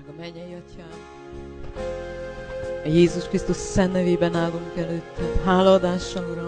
Drága mennyei Atyám, a Jézus Krisztus szent nevében állunk előtted. Hálaadással, Uram.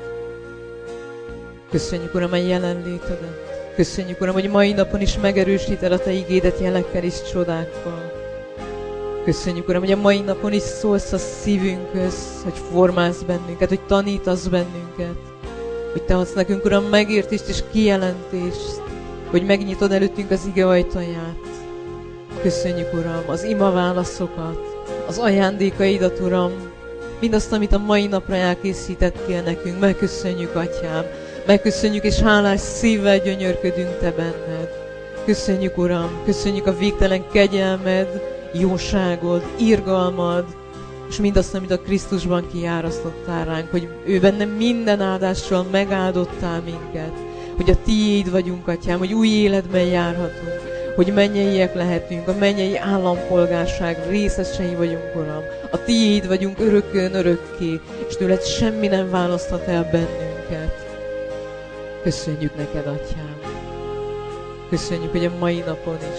Köszönjük, Uram, a jelenlétedet. Köszönjük, Uram, hogy mai napon is megerősíted a Te igédet jelekkel és csodákkal. Köszönjük, Uram, hogy a mai napon is szólsz a szívünkhöz, hogy formálsz bennünket, hogy tanítasz bennünket. Hogy Te adsz nekünk, Uram, megértést és kijelentést, hogy megnyitod előttünk az ige ajtaját. Köszönjük, Uram, az ima válaszokat, az ajándékaidat, Uram, mindazt, amit a mai napra elkészítettél nekünk. Megköszönjük, Atyám, megköszönjük és hálás szívvel gyönyörködünk Te benned. Köszönjük, Uram, köszönjük a végtelen kegyelmed, jóságod, irgalmad, és mindazt, amit a Krisztusban kiárasztottál ránk, hogy ő benne minden áldással megáldottál minket, hogy a tiéd vagyunk, Atyám, hogy új életben járhatunk, hogy mennyeiek lehetünk, a mennyei állampolgárság részesei vagyunk, Uram. A tiéd vagyunk örökön örökké, és tőled semmi nem választhat el bennünket. Köszönjük neked, Atyám. Köszönjük, hogy a mai napon is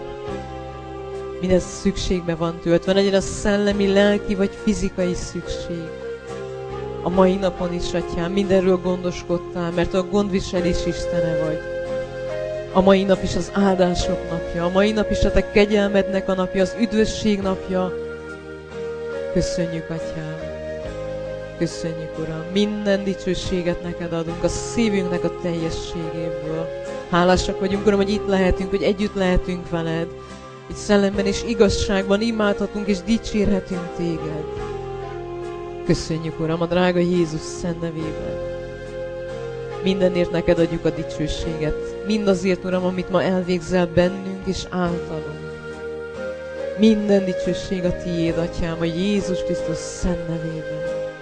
minden szükségbe van töltve, legyen a szellemi, lelki vagy fizikai szükség. A mai napon is, Atyám, mindenről gondoskodtál, mert a gondviselés Istene vagy. A mai nap is az áldások napja, a mai nap is a Te kegyelmednek a napja, az üdvösség napja. Köszönjük, Atyám. Köszönjük, Uram. Minden dicsőséget neked adunk, a szívünknek a teljességéből. Hálásak vagyunk, Uram, hogy itt lehetünk, hogy együtt lehetünk veled, hogy szellemben és igazságban imádhatunk és dicsérhetünk téged. Köszönjük, Uram, a drága Jézus szent nevében. Mindenért neked adjuk a dicsőséget. Mindazért, Uram, amit ma elvégzel bennünk és általunk. Minden dicsőség a tiéd, Atyám, a Jézus Krisztus szent nevében.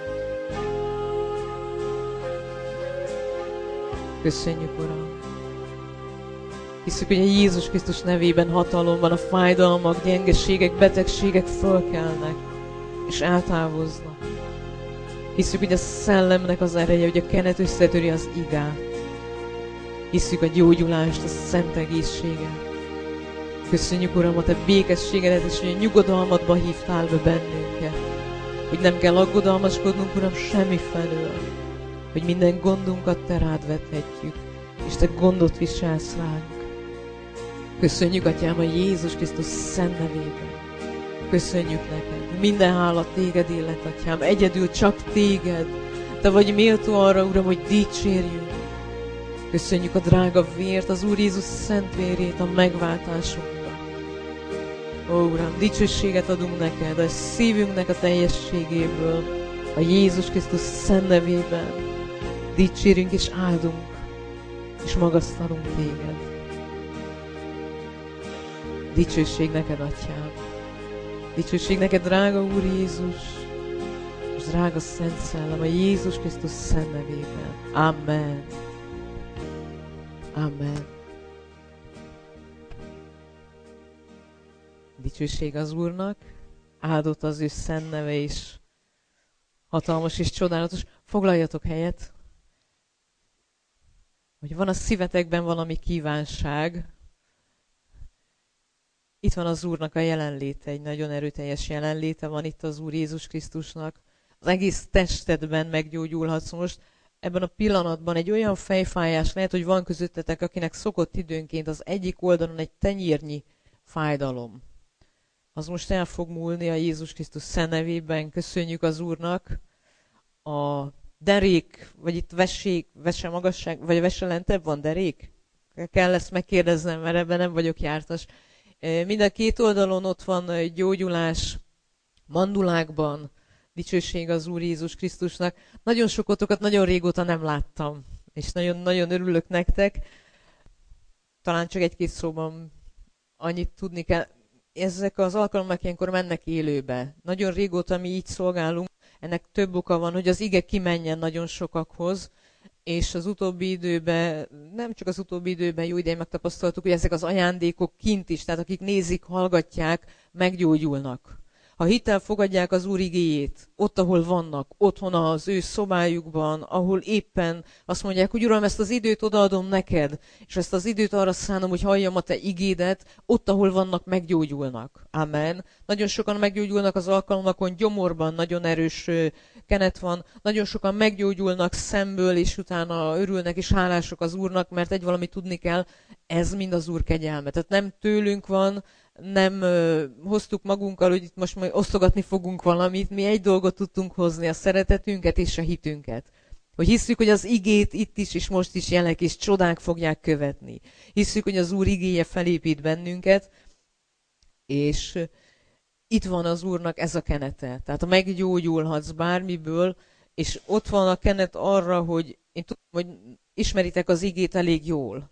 Köszönjük, Uram. Hiszük, hogy a Jézus Krisztus nevében hatalom van, a fájdalmak, gyengeségek, betegségek fölkelnek és eltávoznak. Hiszük, hogy a szellemnek az ereje, hogy a kenet összetöri az igát. Hiszük a gyógyulást, a szent egészséget. Köszönjük, Uram, a Te békességedet, és hogy a nyugodalmadba hívtál be bennünket. Hogy nem kell aggodalmaskodnunk, Uram, semmi felől. Hogy minden gondunkat Te rád vethetjük, és Te gondot viselsz ránk. Köszönjük, Atyám, a Jézus Krisztus szent nevében. Köszönjük neked. Minden hála téged illet, Atyám. Egyedül csak téged. Te vagy méltó arra, Uram, hogy dicsérjünk. Köszönjük a drága vért, az Úr Jézus szent vérét, a megváltásunkra. Ó, Uram, dicsőséget adunk neked, a szívünknek a teljességéből, a Jézus Krisztus szent nevében. Dicsérünk és áldunk, és magasztalunk téged. Dicsőség neked, Atyám. Dicsőség neked, drága Úr Jézus, és drága Szent Szellem, a Jézus Krisztus szent nevében. Amen. Amen. Dicsőség az Úrnak, áldott az ő szent neve is. Hatalmas és csodálatos. Foglaljatok helyet, hogy van a szívetekben valami kívánság. Itt van az Úrnak a jelenléte, egy nagyon erőteljes jelenléte van itt az Úr Jézus Krisztusnak. Az egész testedben meggyógyulhatsz most. Ebben a pillanatban egy olyan fejfájás lehet, hogy van közöttetek, akinek szokott időnként az egyik oldalon egy tenyérnyi fájdalom. Az most el fog múlni a Jézus Krisztus szent nevében. Köszönjük az Úrnak. A derék, vagy itt vese magasság, vagy vese lentebb van derék? Kell ezt megkérdeznem, mert ebben nem vagyok jártas. Mind a két oldalon ott van gyógyulás, mandulákban, dicsőség az Úr Jézus Krisztusnak. Nagyon sokotokat nagyon régóta nem láttam, és nagyon-nagyon örülök nektek. Talán csak egy-két szóban annyit tudni kell. Ezek az alkalmak ilyenkor mennek élőbe. Nagyon régóta mi így szolgálunk. Ennek több oka van, hogy az ige kimenjen nagyon sokakhoz, és az utóbbi időben, nem csak az utóbbi időben, jó ideig megtapasztaltuk, hogy ezek az ajándékok kint is, tehát akik nézik, hallgatják, meggyógyulnak. Ha hittel fogadják az Úr igéjét, ott, ahol vannak, otthon az ő szobájukban, ahol éppen azt mondják, hogy Uram, ezt az időt odaadom neked, és ezt az időt arra szánom, hogy halljam a te igédet, ott, ahol vannak, meggyógyulnak. Amen. Nagyon sokan meggyógyulnak az alkalmakon, gyomorban nagyon erős kenet van, nagyon sokan meggyógyulnak szemből, és utána örülnek és hálások az Úrnak, mert egy valami tudni kell, ez mind az Úr kegyelme. Tehát nem tőlünk van, nem hoztuk magunkkal, hogy itt most majd osztogatni fogunk valamit, mi egy dolgot tudtunk hozni, a szeretetünket és a hitünket. Hogy hiszük, hogy az igét itt is és most is jelek és csodák fogják követni. Hiszük, hogy az Úr igéje felépít bennünket, és itt van az Úrnak ez a kenete. Tehát meggyógyulhatsz bármiből, és ott van a kenet arra, hogy én tudom, hogy ismeritek az igét elég jól,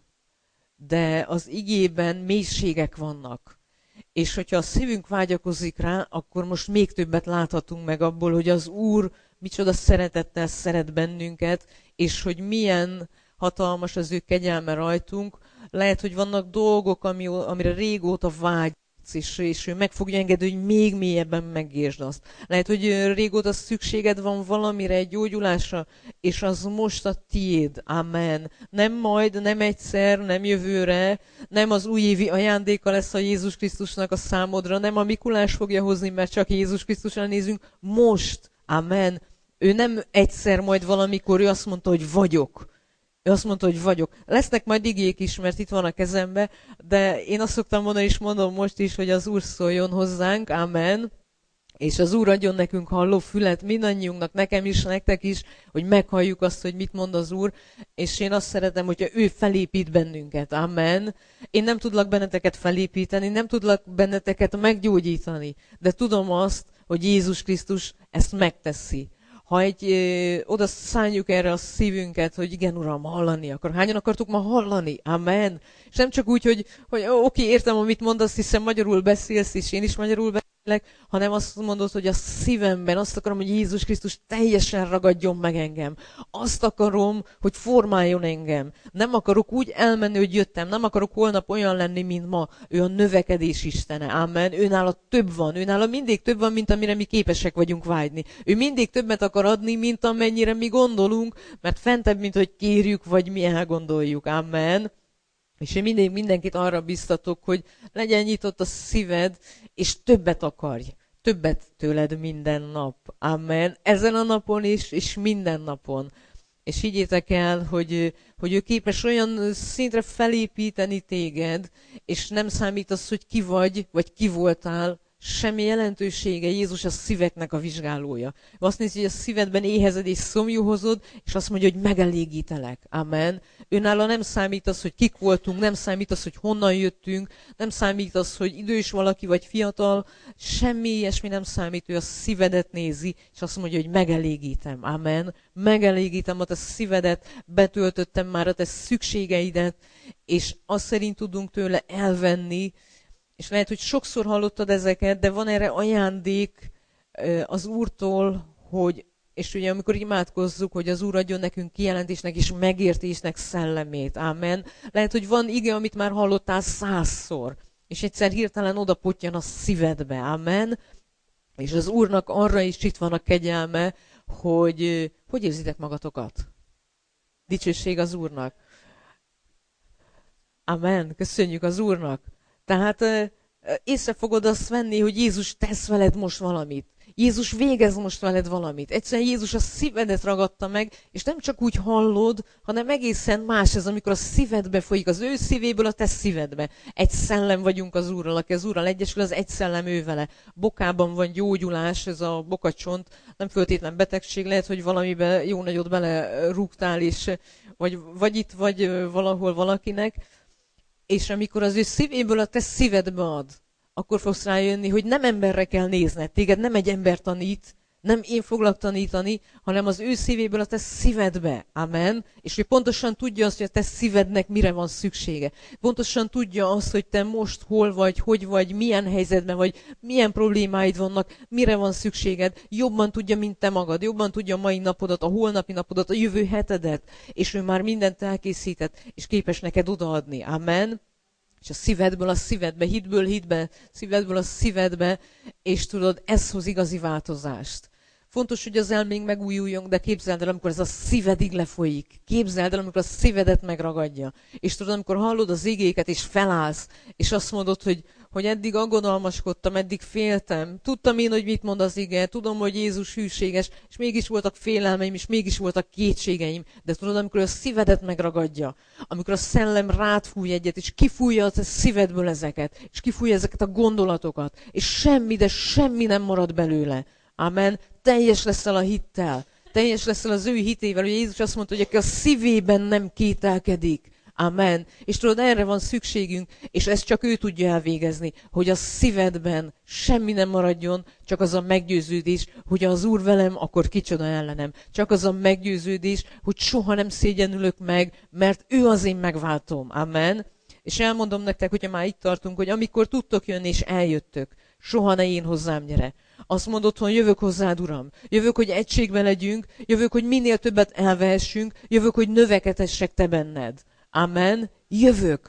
de az igében mélységek vannak. És hogyha a szívünk vágyakozik rá, akkor most még többet láthatunk meg abból, hogy az Úr micsoda szeretettel szeret bennünket, és hogy milyen hatalmas az ő kegyelme rajtunk. Lehet, hogy vannak dolgok, amire régóta vágysz, és ő meg fogja engedni, hogy még mélyebben megértsd azt. Lehet, hogy régóta szükséged van valamire, egy gyógyulásra, és az most a tiéd. Amen. Nem majd, nem egyszer, nem jövőre, nem az újévi ajándéka lesz a Jézus Krisztusnak a számodra, nem a Mikulás fogja hozni, mert csak Jézus Krisztusra nézünk. Most. Amen. Ő nem egyszer, majd valamikor, ő azt mondta, hogy vagyok. Ő azt mondta, hogy vagyok. Lesznek majd igék is, mert itt van a kezembe, de én azt szoktam mondani, és mondom most is, hogy az Úr szóljon hozzánk, amen, és az Úr adjon nekünk halló fület, mindannyiunknak, nekem is, nektek is, hogy meghalljuk azt, hogy mit mond az Úr, és én azt szeretem, hogyha ő felépít bennünket, amen. Én nem tudlak benneteket felépíteni, nem tudlak benneteket meggyógyítani, de tudom azt, hogy Jézus Krisztus ezt megteszi. Ha oda szálljuk erre a szívünket, hogy igen, Uram, hallani akar. Hányan akartuk ma hallani? Amen. És nem csak úgy, hogy oké, értem, amit mondasz, hiszen magyarul beszélsz, és én is magyarul beszélek, hanem azt mondod, hogy a szívemben azt akarom, hogy Jézus Krisztus teljesen ragadjon meg engem. Azt akarom, hogy formáljon engem. Nem akarok úgy elmenni, hogy jöttem. Nem akarok holnap olyan lenni, mint ma. Ő a növekedés Istene. Amen. Őnála több van. Őnála mindig több van, mint amire mi képesek vagyunk vágyni. Ő mindig többet akar adni, mint amennyire mi gondolunk, mert fentebb, mint hogy kérjük, vagy mi elgondoljuk. Amen. És én mindig mindenkit arra biztatok, hogy legyen nyitott a szíved, és többet akarj. Többet tőled minden nap. Amen. Ezen a napon is, és minden napon. És higgyétek el, hogy ő képes olyan szintre felépíteni téged, és nem számít az, hogy ki vagy ki voltál, semmi jelentősége. Jézus a szíveknek a vizsgálója. Azt nézi, hogy a szívedben éhezed és szomjúhozod, és azt mondja, hogy megelégítelek. Amen. Őnála nem számít az, hogy kik voltunk, nem számít az, hogy honnan jöttünk, nem számít az, hogy idős valaki vagy fiatal, semmi ilyesmi nem számít, ő a szívedet nézi, és azt mondja, hogy megelégítem. Amen. Megelégítem a te szívedet, betöltöttem már a te szükségeidet, és azt szerint tudunk tőle elvenni, és lehet, hogy sokszor hallottad ezeket, de van erre ajándék az Úrtól, hogy, és ugye amikor imádkozzuk, hogy az Úr adjon nekünk kijelentésnek és megértésnek szellemét. Amen. Lehet, hogy van ige, amit már hallottál 100-szor, és egyszer hirtelen oda pottyan a szívedbe. Amen. És az Úrnak arra is itt van a kegyelme, hogy érzitek magatokat? Dicsőség az Úrnak. Amen. Köszönjük az Úrnak. Tehát észre fogod azt venni, hogy Jézus tesz veled most valamit. Jézus végez most veled valamit. Egyszerűen Jézus a szívedet ragadta meg, és nem csak úgy hallod, hanem egészen más ez, amikor a szívedbe folyik, az ő szívéből a te szívedbe. Egy szellem vagyunk az Úrral, aki az Úrral egyesül, az egy szellem ő vele. Bokában van gyógyulás, ez a bokacsont, nem föltétlen betegség, lehet, hogy valamibe jó nagyot belerúgtál, és vagy itt, vagy valahol valakinek, és amikor az ő szívéből a te szívedbe ad, akkor fogsz rájönni, hogy nem emberre kell nézned. Téged nem egy ember tanít, nem én foglak tanítani, hanem az ő szívéből a te szívedbe. Amen. És ő pontosan tudja azt, hogy a te szívednek mire van szüksége. Pontosan tudja azt, hogy te most hol vagy, hogy vagy, milyen helyzetben vagy, milyen problémáid vannak, mire van szükséged. Jobban tudja, mint te magad. Jobban tudja a mai napodat, a holnapi napodat, a jövő hetedet. És ő már mindent elkészített, és képes neked odaadni. Amen. És a szívedből a szívedbe, hitből hitbe, szívedből a szívedbe, és tudod, ez hoz igazi változást. Fontos, hogy az elménk megújuljon, de képzeld el, amikor ez a szívedig lefolyik. Képzeld el, amikor a szívedet megragadja. És tudod, amikor hallod az igéket, és felállsz, és azt mondod, hogy eddig aggodalmaskodtam, eddig féltem. Tudtam én, hogy mit mond az ige, tudom, hogy Jézus hűséges, és mégis voltak félelmeim, és mégis voltak kétségeim. De tudod, amikor a szívedet megragadja, amikor a szellem rád fúj egyet, és kifújja a te szívedből ezeket, és kifújja ezeket a gondolatokat, és semmi, de semmi nem marad belőle. Amen. Teljes leszel a hittel. Teljes leszel az ő hitével. Ugye Jézus azt mondta, hogy aki a szívében nem kételkedik. Amen. És tudod, erre van szükségünk, és ezt csak ő tudja elvégezni, hogy a szívedben semmi nem maradjon, csak az a meggyőződés, hogy az Úr velem, akkor kicsoda ellenem. Csak az a meggyőződés, hogy soha nem szégyenülök meg, mert ő az én megváltom. Amen. És elmondom nektek, hogyha már itt tartunk, hogy amikor tudtok jönni, és eljöttök, soha ne én hozzám gyere. Azt mondod, hogy jövök hozzád, Uram. Jövök, hogy egységben legyünk, jövök, hogy minél többet elvehessünk, jövök, hogy növekedhessek te benned. Amen. Jövök.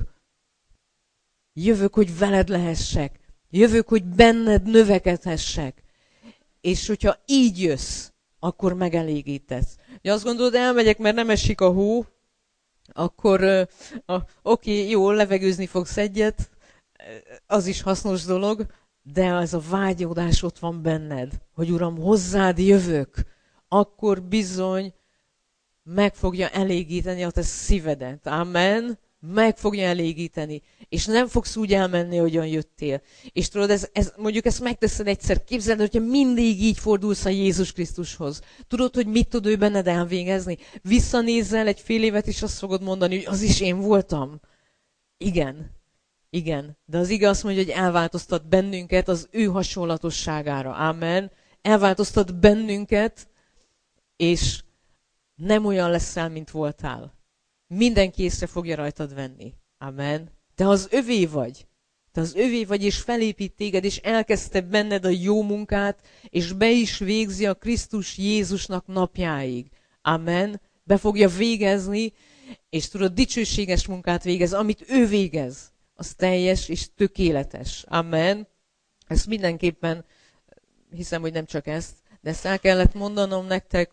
Jövök, hogy veled lehessek. Jövök, hogy benned növekedhessek. És hogyha így jössz, akkor megelégítesz. Ja, azt gondolod, elmegyek, mert nem esik a hó, akkor oké, jó, levegőzni fogsz egyet, az is hasznos dolog, de az a vágyódás ott van benned, hogy Uram, hozzád jövök, akkor bizony meg fogja elégíteni a te szívedet. Amen. Meg fogja elégíteni. És nem fogsz úgy elmenni, hogyan jöttél. És tudod, mondjuk ezt megteszed egyszer. Képzeld, hogyha mindig így fordulsz a Jézus Krisztushoz. Tudod, hogy mit tud ő benned elvégezni? Visszanézzel egy fél évet, és azt fogod mondani, hogy az is én voltam. Igen. Igen. De az ige azt mondja, hogy elváltoztat bennünket az ő hasonlatosságára. Amen. Elváltoztat bennünket, és nem olyan leszel, mint voltál. Mindenki észre fogja rajtad venni. Amen. Te az övé vagy. Te az övé vagy, és felépít téged, és elkezdte benned a jó munkát, és be is végzi a Krisztus Jézusnak napjáig. Amen. Be fogja végezni, és tudod, dicsőséges munkát végez. Amit ő végez, az teljes és tökéletes. Amen. Ezt mindenképpen, hiszem, hogy nem csak ezt, de ezt el kellett mondanom nektek,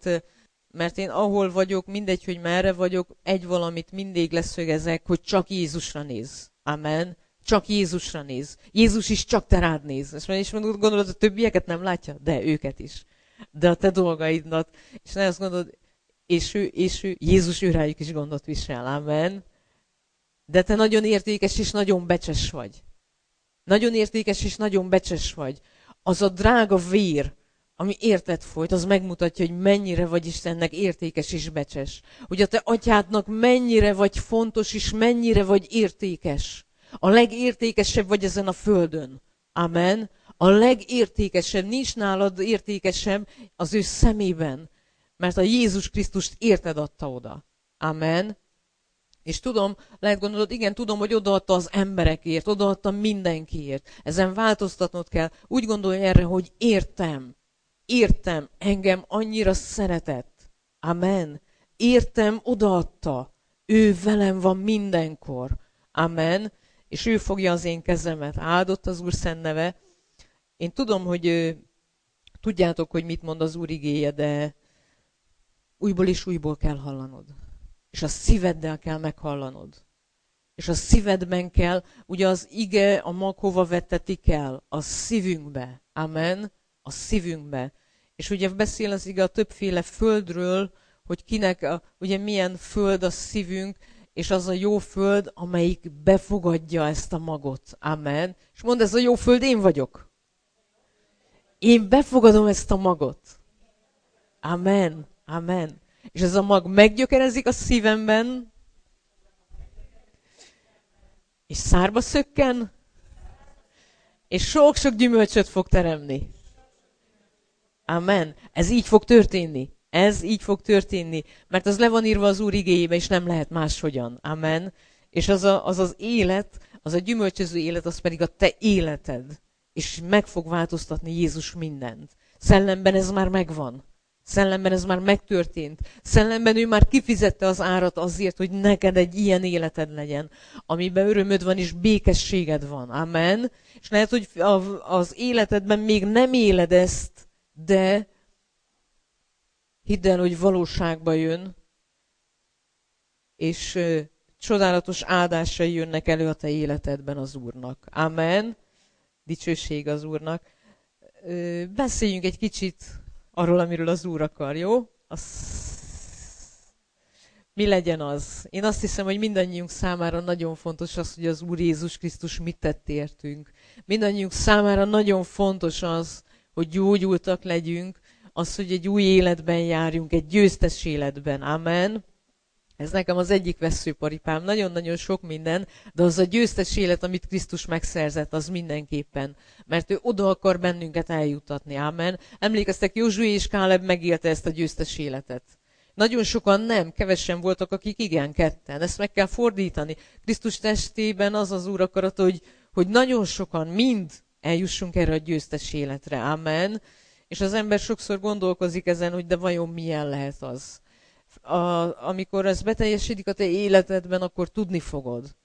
mert én ahol vagyok, mindegy, hogy merre vagyok, egy valamit mindig leszögezek, hogy csak Jézusra néz. Amen. Csak Jézusra néz. Jézus is csak te rád néz. És gondolod, a többieket nem látja? De őket is. De a te dolgaidnak. És ne azt gondolod, és ő, Jézus rájuk is gondot visel. Amen. De te nagyon értékes és nagyon becses vagy. Nagyon értékes és nagyon becses vagy. Az a drága vér, ami érted folyt, az megmutatja, hogy mennyire vagy Istennek értékes és becses. Hogy a te atyádnak mennyire vagy fontos, és mennyire vagy értékes. A legértékesebb vagy ezen a földön. Amen. A legértékesebb, nincs nálad értékesebb az ő szemében. Mert a Jézus Krisztust érted adta oda. Amen. És tudom, lehet gondolod, igen, tudom, hogy odaadta az emberekért, odaadta mindenkiért. Ezen változtatnod kell. Úgy gondolj erre, hogy értem, engem annyira szeretett. Amen. Értem, odaadta. Ő velem van mindenkor. Amen. És ő fogja az én kezemet. Áldott az Úr szent neve. Én tudom, hogy tudjátok, hogy mit mond az Úr igéje, de újból és újból kell hallanod. És a szíveddel kell meghallanod. És a szívedben kell, ugye az ige, a mag hova vettetik el? A szívünkbe. Amen. A szívünkbe. És ugye beszél az ige a többféle földről, hogy kinek, ugye milyen föld a szívünk, és az a jó föld, amelyik befogadja ezt a magot. Amen. És mondd, ez a jó föld én vagyok. Én befogadom ezt a magot. Amen. Amen. És ez a mag meggyökerezik a szívemben, és szárba szökken, és sok-sok gyümölcsöt fog teremni. Amen. Ez így fog történni. Ez így fog történni. Mert az le van írva az Úr igéjébe, és nem lehet máshogyan. Amen. És az élet, az a gyümölcsöző élet, az pedig a te életed. És meg fog változtatni Jézus mindent. Szellemben ez már megvan. Szellemben ez már megtörtént. Szellemben ő már kifizette az árat azért, hogy neked egy ilyen életed legyen, amiben örömöd van és békességed van. Amen. És lehet, hogy az életedben még nem éled ezt, de hidd el, hogy valóságba jön, és csodálatos áldásai jönnek elő a te életedben az Úrnak. Amen. Dicsőség az Úrnak. Beszéljünk egy kicsit arról, amiről az Úr akar, jó? Mi legyen az? Én azt hiszem, hogy mindannyiunk számára nagyon fontos az, hogy az Úr Jézus Krisztus mit tett értünk. Mindannyiunk számára nagyon fontos az, hogy gyógyultak legyünk, az, hogy egy új életben járjunk, egy győztes életben. Amen. Ez nekem az egyik vesszőparipám. Nagyon-nagyon sok minden, de az a győztes élet, amit Krisztus megszerzett, az mindenképpen. Mert ő oda akar bennünket eljutatni. Amen. Emlékeztek, Józsué és Káleb megélte ezt a győztes életet. Nagyon sokan nem, kevesen voltak, akik igen, ketten. Ezt meg kell fordítani. Krisztus testében az az Úr akarat, hogy nagyon sokan mind eljussunk erre a győztes életre. Amen. És az ember sokszor gondolkozik ezen, hogy de vajon milyen lehet az. Amikor ez beteljesedik a te életedben, akkor tudni fogod.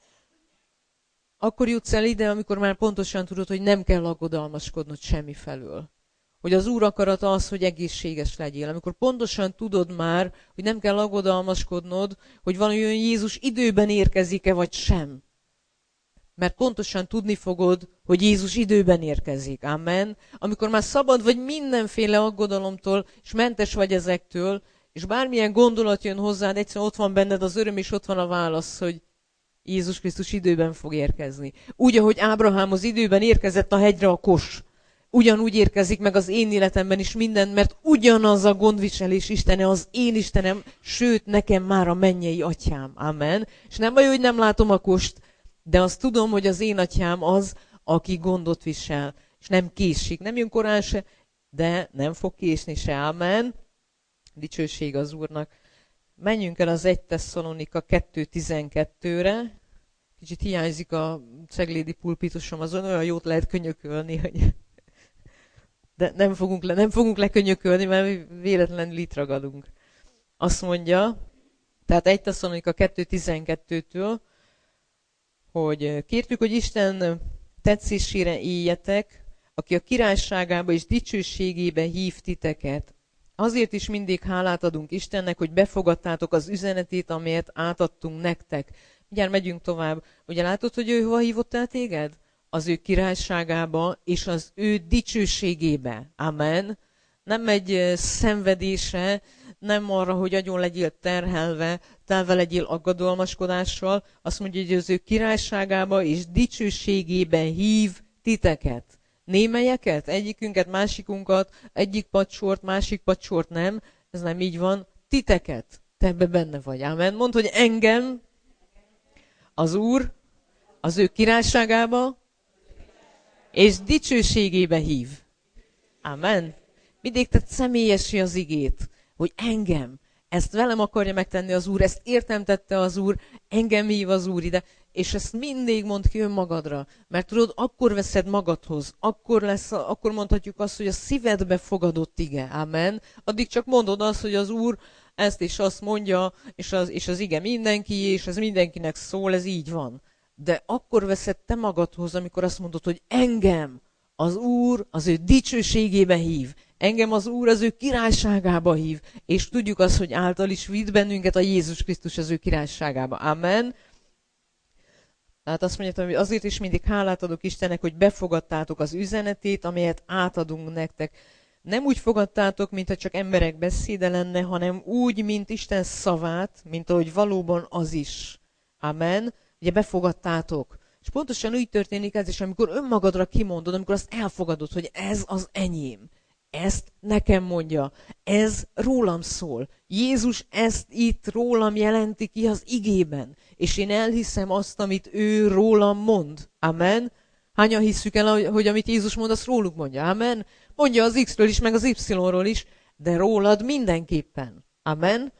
Akkor jutsz el ide, amikor már pontosan tudod, hogy nem kell aggodalmaskodnod semmi felől. Hogy az Úr akarata az, hogy egészséges legyél. Amikor pontosan tudod már, hogy nem kell aggodalmaskodnod, hogy valójában Jézus időben érkezik-e, vagy sem. Mert pontosan tudni fogod, hogy Jézus időben érkezik. Amen. Amikor már szabad vagy mindenféle aggodalomtól, és mentes vagy ezektől, és bármilyen gondolat jön hozzád, egyszerűen ott van benned az öröm, és ott van a válasz, hogy Jézus Krisztus időben fog érkezni. Úgy, ahogy Ábrahám az időben érkezett a hegyre a kos, ugyanúgy érkezik meg az én életemben is minden, mert ugyanaz a gondviselés Istene az én Istenem, sőt, nekem már a mennyei atyám. Amen. És nem baj, hogy nem látom a kost, de azt tudom, hogy az én atyám az, aki gondot visel, és nem késik. Nem jön korán se, de nem fog késni se. Amen. Dicsőség az Úrnak. Menjünk el az 1 Tesszalonika 2:12-re. Kicsit hiányzik a ceglédi pulpitusom, azon olyan jót lehet könyökölni, hogy... De nem fogunk lekönyökölni, mert véletlenül itt ragadunk. Azt mondja, tehát 1 Tesszalonika 2:12-től, hogy kértük, hogy Isten tetszésére éljetek, aki a királyságába és dicsőségébe hív titeket. Azért is mindig hálát adunk Istennek, hogy befogadtátok az üzenetét, amelyet átadtunk nektek. Mindjárt megyünk tovább. Ugye látod, hogy ő hova hívott el téged? Az ő királyságába és az ő dicsőségébe. Amen. Nem egy szenvedése, nem arra, hogy agyon legyél terhelve, telve legyél aggodalmaskodással. Azt mondja, hogy az ő királyságába és dicsőségébe hív titeket. Némelyeket, egyikünket, másikunkat, egyik padsort, másik padsort nem. Ez nem így van. Titeket. Te ebbe benne vagy. Amen. Mondd, hogy engem az Úr az ő királyságába és dicsőségébe hív. Amen. Mindig tett személyessé az igét, hogy engem, ezt velem akarja megtenni az Úr, ezt értem tette az Úr, engem hív az Úr ide, és ezt mindig mondd ki önmagadra, mert tudod, akkor veszed magadhoz, akkor mondhatjuk azt, hogy a szívedbe fogadott ige. Amen. Addig csak mondod azt, hogy az Úr ezt és azt mondja, és az ige mindenki, és ez mindenkinek szól, ez így van. De akkor veszed te magadhoz, amikor azt mondod, hogy engem az Úr az ő dicsőségébe hív. Engem az Úr az ő királyságába hív. És tudjuk azt, hogy által is vitt bennünket a Jézus Krisztus az ő királyságába. Amen. Tehát azt mondja, hogy azért is mindig hálát adok Istennek, hogy befogadtátok az üzenetét, amelyet átadunk nektek. Nem úgy fogadtátok, mintha csak emberek beszéde lenne, hanem úgy, mint Isten szavát, mint ahogy valóban az is. Amen. Ugye befogadtátok. És pontosan úgy történik ez is, amikor önmagadra kimondod, amikor azt elfogadod, hogy ez az enyém. Ezt nekem mondja. Ez rólam szól. Jézus ezt itt rólam jelenti ki az igében. És én elhiszem azt, amit ő rólam mond. Amen. Hányan hisszük el, hogy amit Jézus mond, azt róluk mondja. Amen. Mondja az X-ről is, meg az Y-ról is, de rólad mindenképpen. Amen.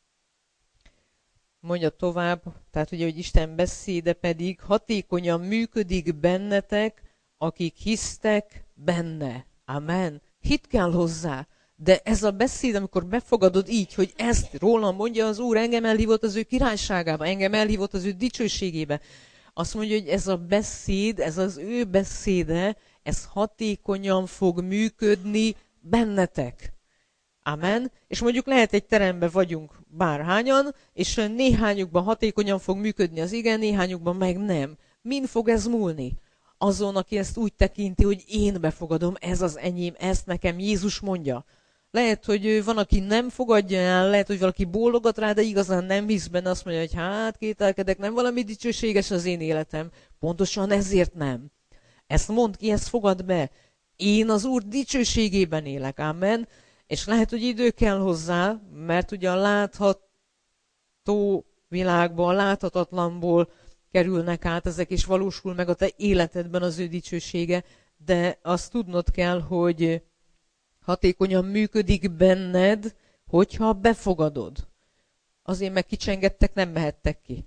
Mondja tovább, tehát ugye, hogy Isten beszéde pedig hatékonyan működik bennetek, akik hisztek benne. Amen. Hit kell hozzá, De ez a beszéd, amikor befogadod így, hogy ezt rólam mondja az Úr, engem elhívott az ő királyságába, engem elhívott az ő dicsőségébe. Azt mondja, hogy ez a beszéd, ez az ő beszéde, ez hatékonyan fog működni bennetek. Amen. És mondjuk lehet egy teremben vagyunk bárhányan, és néhányukban hatékonyan fog működni az ige, néhányukban meg nem. Min fog ez múlni? Azon, aki ezt úgy tekinti, hogy én befogadom, ez az enyém, ezt nekem Jézus mondja. Lehet, hogy van, aki nem fogadja el, lehet, hogy valaki bólogat rá, de igazán nem hisz benne, azt mondja, hogy hát kételkedek, nem valami dicsőséges az én életem. Pontosan ezért nem. Ezt mondd ki, ezt fogad be. Én az Úr dicsőségében élek, amen. És lehet, hogy idő kell hozzá, mert ugye a látható világban, a láthatatlanból kerülnek át ezek, és valósul meg a te életedben az ő dicsősége, de azt tudnod kell, hogy hatékonyan működik benned, hogyha befogadod. Azért meg kicsengettek, nem mehettek ki.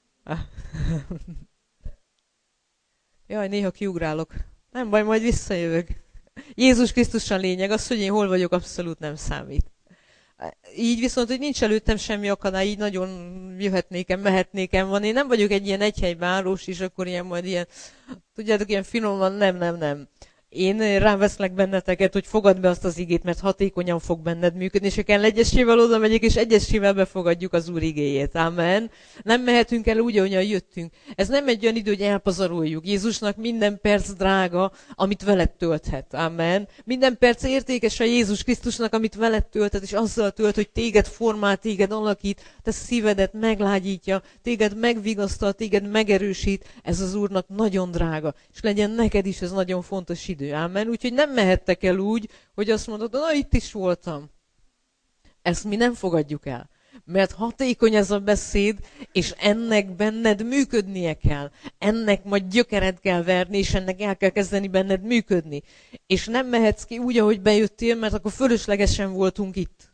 Jaj, néha kiugrálok. Nem baj, majd visszajövök. Jézus Krisztus a lényeg, az, hogy én hol vagyok, abszolút nem számít. Így viszont, hogy nincs előttem semmi akadály, így nagyon jöhetnékem, mehetnékem van. Én nem vagyok egy ilyen egyhelyben állós, és akkor ilyen majd ilyen, tudjátok, ilyen finoman, nem. Én ráveszlek benneteket, hogy fogad be azt az igét, mert hatékonyan fog benned működni, és ha kell egyesével oda megyek, és egyesével befogadjuk az Úr igéjét. Amen. Nem mehetünk el úgy, ahogyan jöttünk. Ez nem egy olyan idő, hogy elpazaroljuk. Jézusnak minden perc drága, amit veled tölthet. Amen. Minden perc értékes a Jézus Krisztusnak, amit veled tölthet, és azzal tölt, hogy téged formál, téged alakít, te szívedet meglágyítja, téged megvigasztal, téged megerősít. Ez az Úrnak nagyon drága. És legyen neked is ez nagyon fontos idő. Amen. Úgyhogy nem mehettek el úgy, hogy azt mondod, na itt is voltam. Ezt mi nem fogadjuk el. Mert hatékony ez a beszéd, és ennek benned működnie kell. Ennek majd gyökeret kell verni, és ennek el kell kezdeni benned működni. És nem mehetsz ki úgy, ahogy bejöttél, mert akkor fölöslegesen voltunk itt.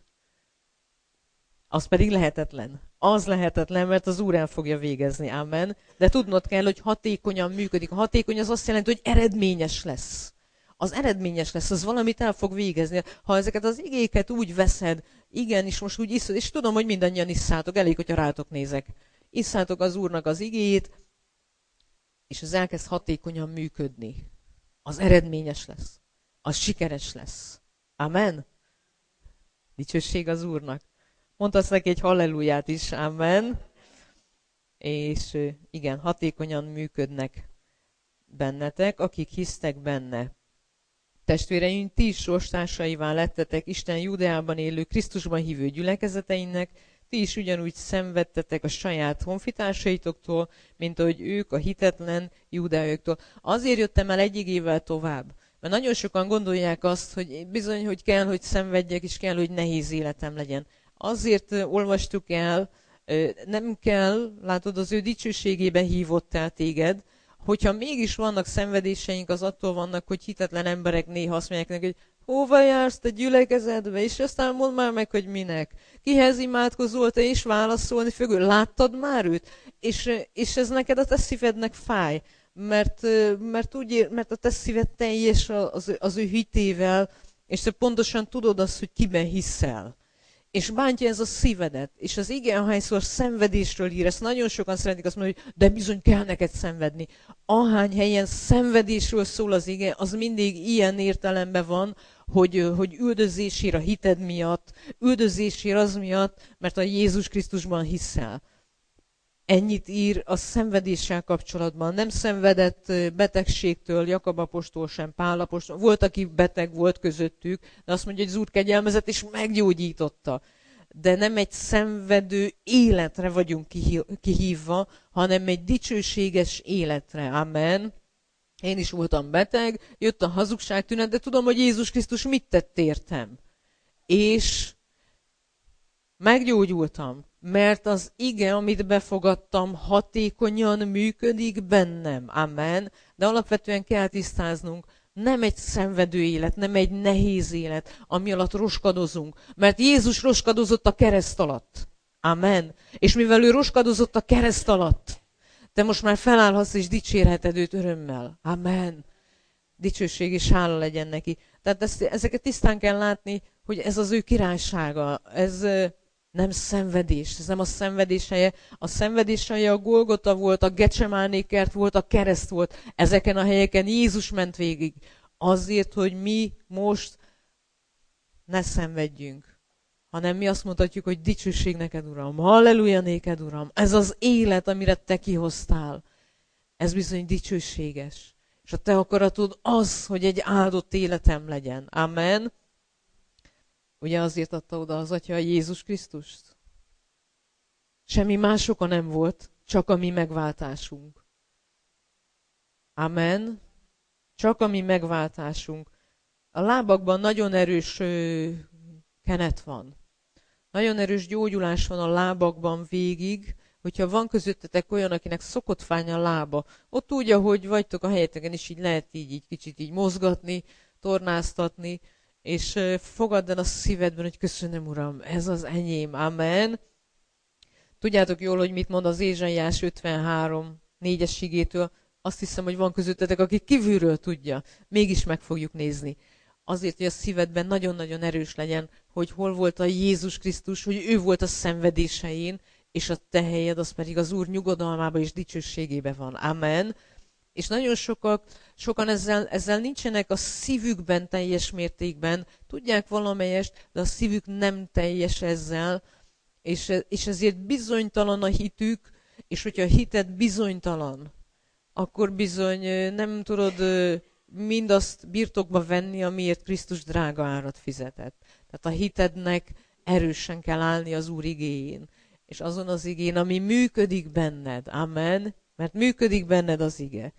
Az pedig lehetetlen. Az lehetetlen, mert az Úr el fogja végezni. Amen. De tudnod kell, hogy hatékonyan működik. A hatékony az azt jelenti, hogy eredményes lesz. Az eredményes lesz, az valamit el fog végezni. Ha ezeket az igéket úgy veszed, igen, és most úgy iszod, és tudom, hogy mindannyian isszátok, elég, hogyha rátok nézek. Isszátok az Úrnak az igéjét, és az elkezd hatékonyan működni. Az eredményes lesz. Az sikeres lesz. Amen. Dicsőség az Úrnak. Mondhatsz neki egy halleluját is, amen. És igen, hatékonyan működnek bennetek, akik hisztek benne. Testvéreim, ti is sorstársaival lettetek Isten Júdeában élő, Krisztusban hívő gyülekezeteinek, ti is ugyanúgy szenvedtetek a saját honfitársaitoktól, mint ahogy ők a hitetlen júdeaiaktól. Azért jöttem el egy évvel tovább, mert nagyon sokan gondolják azt, hogy bizony, hogy kell, hogy szenvedjek, és kell, hogy nehéz életem legyen. Azért olvastuk el, nem kell, látod, az ő dicsőségében hívott el téged, hogyha mégis vannak szenvedéseink, az attól vannak, hogy hitetlen emberek néha azt mondják neki, hogy hova jársz te gyülekezetbe, és aztán mondd már meg, hogy minek. Kihez imádkozol te, és válaszolni fogod. Láttad már őt? És ez neked a te szívednek fáj, mert a te szíved teljes az ő hitével, és te pontosan tudod azt, hogy kiben hiszel. És bántja ez a szívedet. És az ige, ahányszor szenvedésről ír, ezt nagyon sokan szeretik azt mondani, hogy de bizony kell neked szenvedni. Ahány helyen szenvedésről szól az ige, az mindig ilyen értelemben van, hogy üldözésére a hited miatt, üldözésére az miatt, mert a Jézus Krisztusban hiszel. Ennyit ír a szenvedéssel kapcsolatban. Nem szenvedett betegségtől Jakab apostol sem, Pál apostol. Volt, aki beteg volt közöttük, de azt mondja, hogy az Úr kegyelmezett és meggyógyította. De nem egy szenvedő életre vagyunk kihívva, hanem egy dicsőséges életre. Amen. Én is voltam beteg, jött a hazugságtünet, de tudom, hogy Jézus Krisztus mit tett értem. És meggyógyultam. Mert az ige, amit befogadtam, hatékonyan működik bennem. Amen. De alapvetően kell tisztáznunk, nem egy szenvedő élet, nem egy nehéz élet, ami alatt roskadozunk. Mert Jézus roskadozott a kereszt alatt. Amen. És mivel ő roskadozott a kereszt alatt, te most már felállhatsz és dicsérheted őt örömmel. Amen. Dicsőség és hála legyen neki. Tehát ezeket tisztán kell látni, hogy ez az ő királysága, ez nem szenvedés, ez nem a szenvedés helye. A szenvedés helye a Golgota volt, a Gecsemáné kert volt, a kereszt volt. Ezeken a helyeken Jézus ment végig. Azért, hogy mi most ne szenvedjünk, hanem mi azt mondhatjuk, hogy dicsőség neked, Uram, halleluja néked, Uram. Ez az élet, amire te kihoztál. Ez bizony dicsőséges. És a te akaratod az, hogy egy áldott életem legyen. Amen. Ugye azért adta oda az Atya a Jézus Krisztust? Semmi más oka nem volt, csak a mi megváltásunk. Amen. Csak a mi megváltásunk. A lábakban nagyon erős kenet van. Nagyon erős gyógyulás van a lábakban végig, hogyha van közöttetek olyan, akinek szokott fájni a lába, ott úgy, ahogy vagytok a helyeteken is, így lehet így kicsit így mozgatni, tornáztatni, és fogadd el a szívedben, hogy köszönöm, Uram, ez az enyém, amen. Tudjátok jól, hogy mit mond az Ézsaiás 53, 4-es igétől. Azt hiszem, hogy van közöttetek, aki kívülről tudja. Mégis meg fogjuk nézni. Azért, hogy a szívedben nagyon-nagyon erős legyen, hogy hol volt a Jézus Krisztus, hogy ő volt a szenvedésein, és a te helyed az pedig az Úr nyugodalmába és dicsőségébe van. Amen. És nagyon sokan ezzel nincsenek a szívükben teljes mértékben, tudják valamelyest, de a szívük nem teljes ezzel, és ezért bizonytalan a hitük, és hogyha a hited bizonytalan, akkor bizony nem tudod mindazt birtokba venni, amiért Krisztus drága árat fizetett. Tehát a hitednek erősen kell állni az Úr igéjén, és azon az igén, ami működik benned. Amen. Mert működik benned az ige.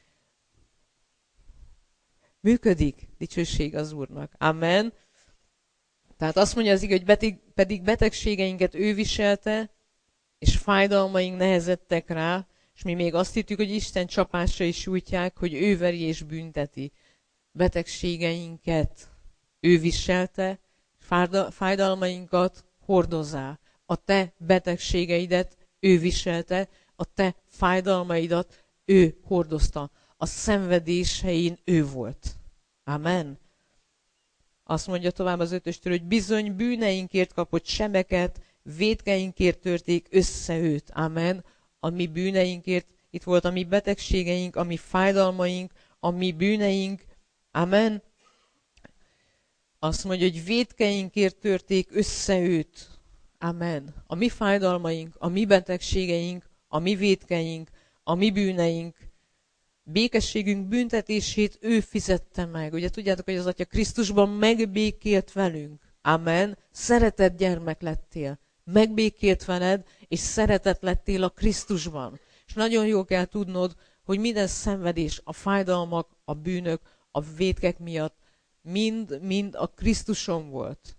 Működik, dicsőség az Úrnak. Amen. Tehát azt mondja az ige, hogy pedig betegségeinket ő viselte, és fájdalmaink nehezedtek rá, és mi még azt hittük, hogy Isten csapásai sújtják, hogy ő veri és bünteti. Betegségeinket ő viselte, fájdalmainkat hordozzá. A te betegségeidet ő viselte, a te fájdalmaidat ő hordozta. A szenvedés helyén ő volt. Amen. Azt mondja tovább az 5-östől, hogy bizony bűneinkért kapott sebeket, vétkeinkért törték össze őt. Amen. A mi bűneinkért, itt volt a mi betegségeink, a mi fájdalmaink, a mi bűneink. Amen. Azt mondja, hogy vétkeinkért törték össze őt. Amen. A mi fájdalmaink, a mi betegségeink, a mi vétkeink, a mi bűneink, békességünk büntetését ő fizette meg. Ugye tudjátok, hogy az Atya Krisztusban megbékélt velünk. Amen. Szeretett gyermek lettél. Megbékélt veled, és szeretett lettél a Krisztusban. És nagyon jól kell tudnod, hogy minden szenvedés, a fájdalmak, a bűnök, a vétkek miatt mind a Krisztuson volt.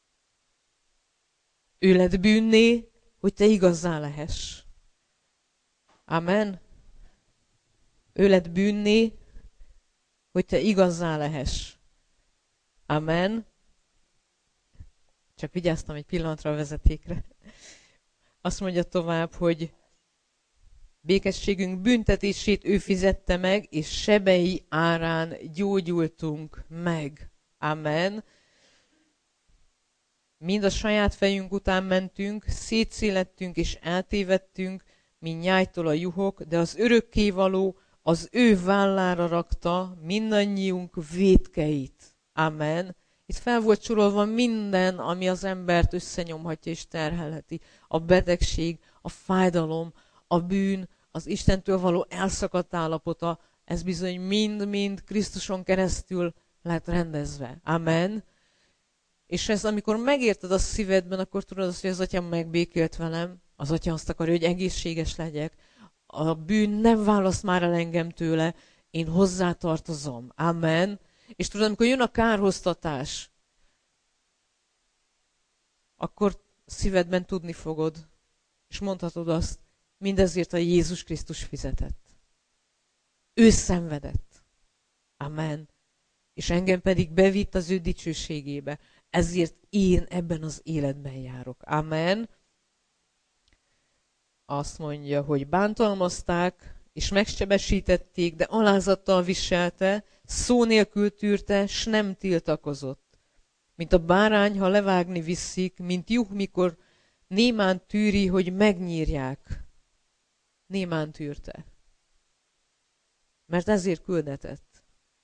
Ő lett bűnné, hogy te igazzá lehess. Amen. Ő lett bűnné, hogy te igazzá lehess. Amen. Csak vigyáztam egy pillanatra a vezetékre. Azt mondja tovább, hogy békességünk büntetését ő fizette meg, és sebei árán gyógyultunk meg. Amen. Mind a saját fejünk után mentünk, szétszélettünk és eltévedtünk, mint nyájtól a juhok, de az örökkévaló az ő vállára rakta mindannyiunk vétkeit. Amen. Itt fel volt sorolva minden, ami az embert összenyomhatja és terhelheti. A betegség, a fájdalom, a bűn, az Istentől való elszakadt állapota, ez bizony mind-mind Krisztuson keresztül lett rendezve. Amen. És ezt amikor megérted a szívedben, akkor tudod azt, hogy az Atyám megbékélt velem, az Atya azt akarja, hogy egészséges legyek, a bűn nem választ már el engem tőle, én hozzátartozom. Amen. És tudod, amikor jön a kárhoztatás, akkor szívedben tudni fogod, és mondhatod azt, mindezért a Jézus Krisztus fizetett. Ő szenvedett. Amen. És engem pedig bevitt az ő dicsőségébe. Ezért én ebben az életben járok. Amen. Azt mondja, hogy bántalmazták, és megsebesítették, de alázattal viselte, szó nélkül tűrte, s nem tiltakozott. Mint a bárány, ha levágni viszik, mint juh, mikor némán tűri, hogy megnyírják. Némán tűrte. Mert ezért küldetett.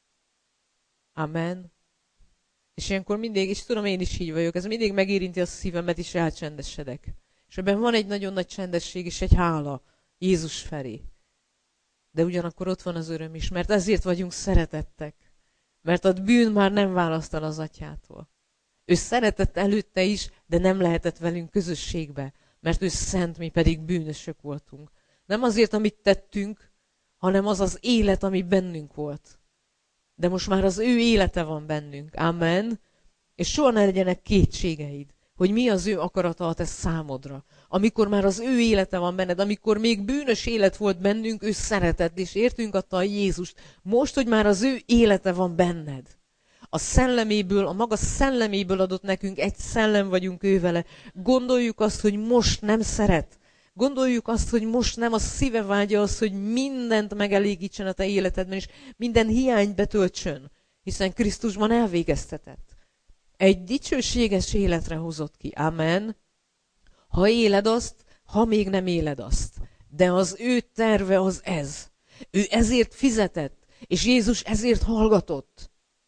Amen. És ilyenkor mindig, és tudom, én is így vagyok, ez mindig megérinti a szívemet, és elcsendesedek. És ebben van egy nagyon nagy csendesség, és egy hála Jézus felé. De ugyanakkor ott van az öröm is, mert ezért vagyunk szeretettek. Mert a bűn már nem választ el az atyától. Ő szeretett előtte is, de nem lehetett velünk közösségbe, mert ő szent, mi pedig bűnösök voltunk. Nem azért, amit tettünk, hanem az az élet, ami bennünk volt. De most már az ő élete van bennünk. Amen. És soha ne legyenek kétségeid, hogy mi az ő akarata a te számodra. Amikor már az ő élete van benned, amikor még bűnös élet volt bennünk, ő szeretett, és értünk adta a Jézust. Most, hogy már az ő élete van benned. A szelleméből, a maga szelleméből adott nekünk, egy szellem vagyunk ő vele. Gondoljuk azt, hogy most nem szeret. Gondoljuk azt, hogy most nem a szíve vágya az, hogy mindent megelégítsen a te életedben, és minden hiányt betöltsön, hiszen Krisztusban elvégeztetett. Egy dicsőséges életre hozott ki. Amen. Ha éled azt, ha még nem éled azt. De az ő terve az ez. Ő ezért fizetett, és Jézus ezért hallgatott.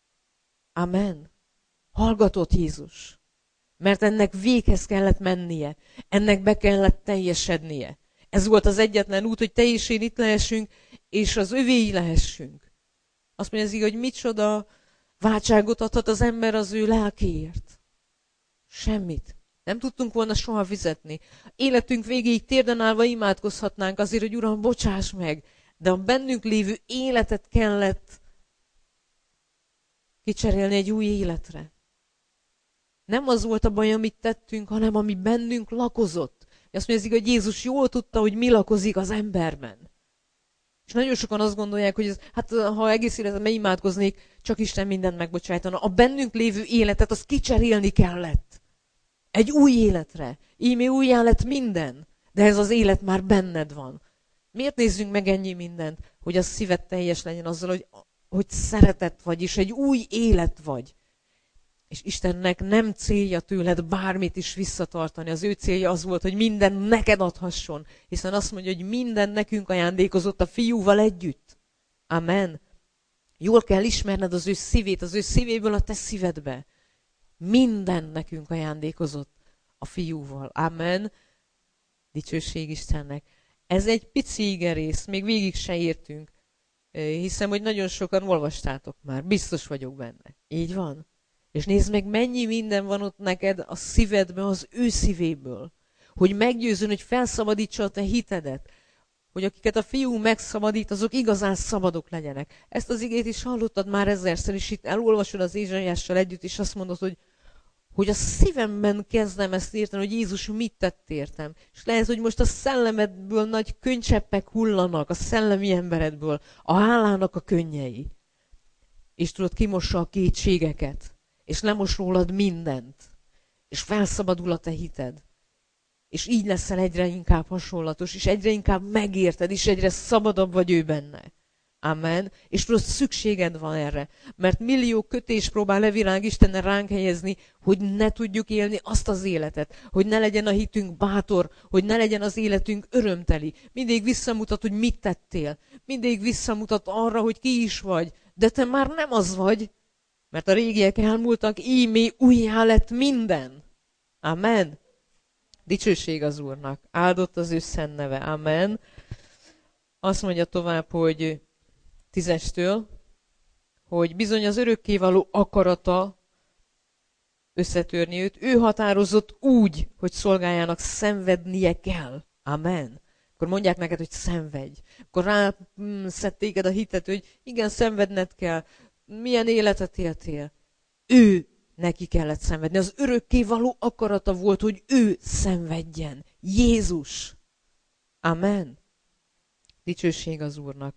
Amen. Hallgatott Jézus. Mert ennek véghez kellett mennie. Ennek be kellett teljesednie. Ez volt az egyetlen út, hogy te és én itt lehessünk, és az övéi lehessünk. Azt mondja az igaz, hogy micsoda váltságot adhat az ember az ő lelkéért. Semmit. Nem tudtunk volna soha fizetni. Életünk végéig térden állva imádkozhatnánk azért, hogy Uram, bocsáss meg. De a bennünk lévő életet kellett kicserélni egy új életre. Nem az volt a baj, amit tettünk, hanem ami bennünk lakozott. Azt mondja, hogy Jézus jól tudta, hogy mi lakozik az emberben. És nagyon sokan azt gondolják, hogy ez, hát ha egész életemben imádkoznék, csak Isten mindent megbocsájtana. A bennünk lévő életet, azt kicserélni kellett. Egy új életre. Íme újjá lett minden. De ez az élet már benned van. Miért nézzünk meg ennyi mindent? Hogy a szíved teljes legyen azzal, hogy szeretett vagy, és egy új élet vagy. És Istennek nem célja tőled bármit is visszatartani. Az ő célja az volt, hogy minden neked adhasson. Hiszen azt mondja, hogy minden nekünk ajándékozott a fiúval együtt. Amen. Jól kell ismerned az ő szívét, az ő szívéből a te szívedbe. Minden nekünk ajándékozott a fiúval. Amen. Dicsőség Istennek. Ez egy pici igerész, még végig se értünk. Hiszem, hogy nagyon sokan olvastátok már. Biztos vagyok benne. Így van? És nézd meg, mennyi minden van ott neked a szívedben, az ő szívéből. Hogy meggyőzön, hogy felszabadítsa a te hitedet. Hogy akiket a fiú megszabadít, azok igazán szabadok legyenek. Ezt az igét is hallottad már ezerszer, és itt elolvasod az Ézsaiással együtt, és azt mondod, hogy a szívemben kezdem ezt érteni, hogy Jézus mit tett értem. És lehet, hogy most a szellemedből nagy könnycseppek hullanak, a szellemi emberedből, a hálának a könnyei. És tudod, kimossa a kétségeket. És lemos rólad mindent. És felszabadul a te hited. És így leszel egyre inkább hasonlatos, és egyre inkább megérted, és egyre szabadabb vagy ő benne. Amen. És tudod, szükséged van erre. Mert millió kötés próbál levilág Istennel ránk helyezni, hogy ne tudjuk élni azt az életet. Hogy ne legyen a hitünk bátor, hogy ne legyen az életünk örömteli. Mindig visszamutat, hogy mit tettél. Mindig visszamutat arra, hogy ki is vagy. De te már nem az vagy. Mert a régiek elmúltak, ímé újjá lett minden. Amen. Dicsőség az Úrnak. Áldott az ő szent neve. Amen. Azt mondja tovább, hogy 10-estől, hogy bizony az örökkévaló akarata összetörni őt. Ő határozott úgy, hogy szolgájának szenvednie kell. Amen. Akkor mondják neked, hogy szenvedj. Akkor rászed téged a hitet, hogy igen, szenvedned kell. Milyen életet éltél? Ő neki kellett szenvedni. Az örökkévaló akarata volt, hogy ő szenvedjen. Jézus. Amen. Dicsőség az Úrnak.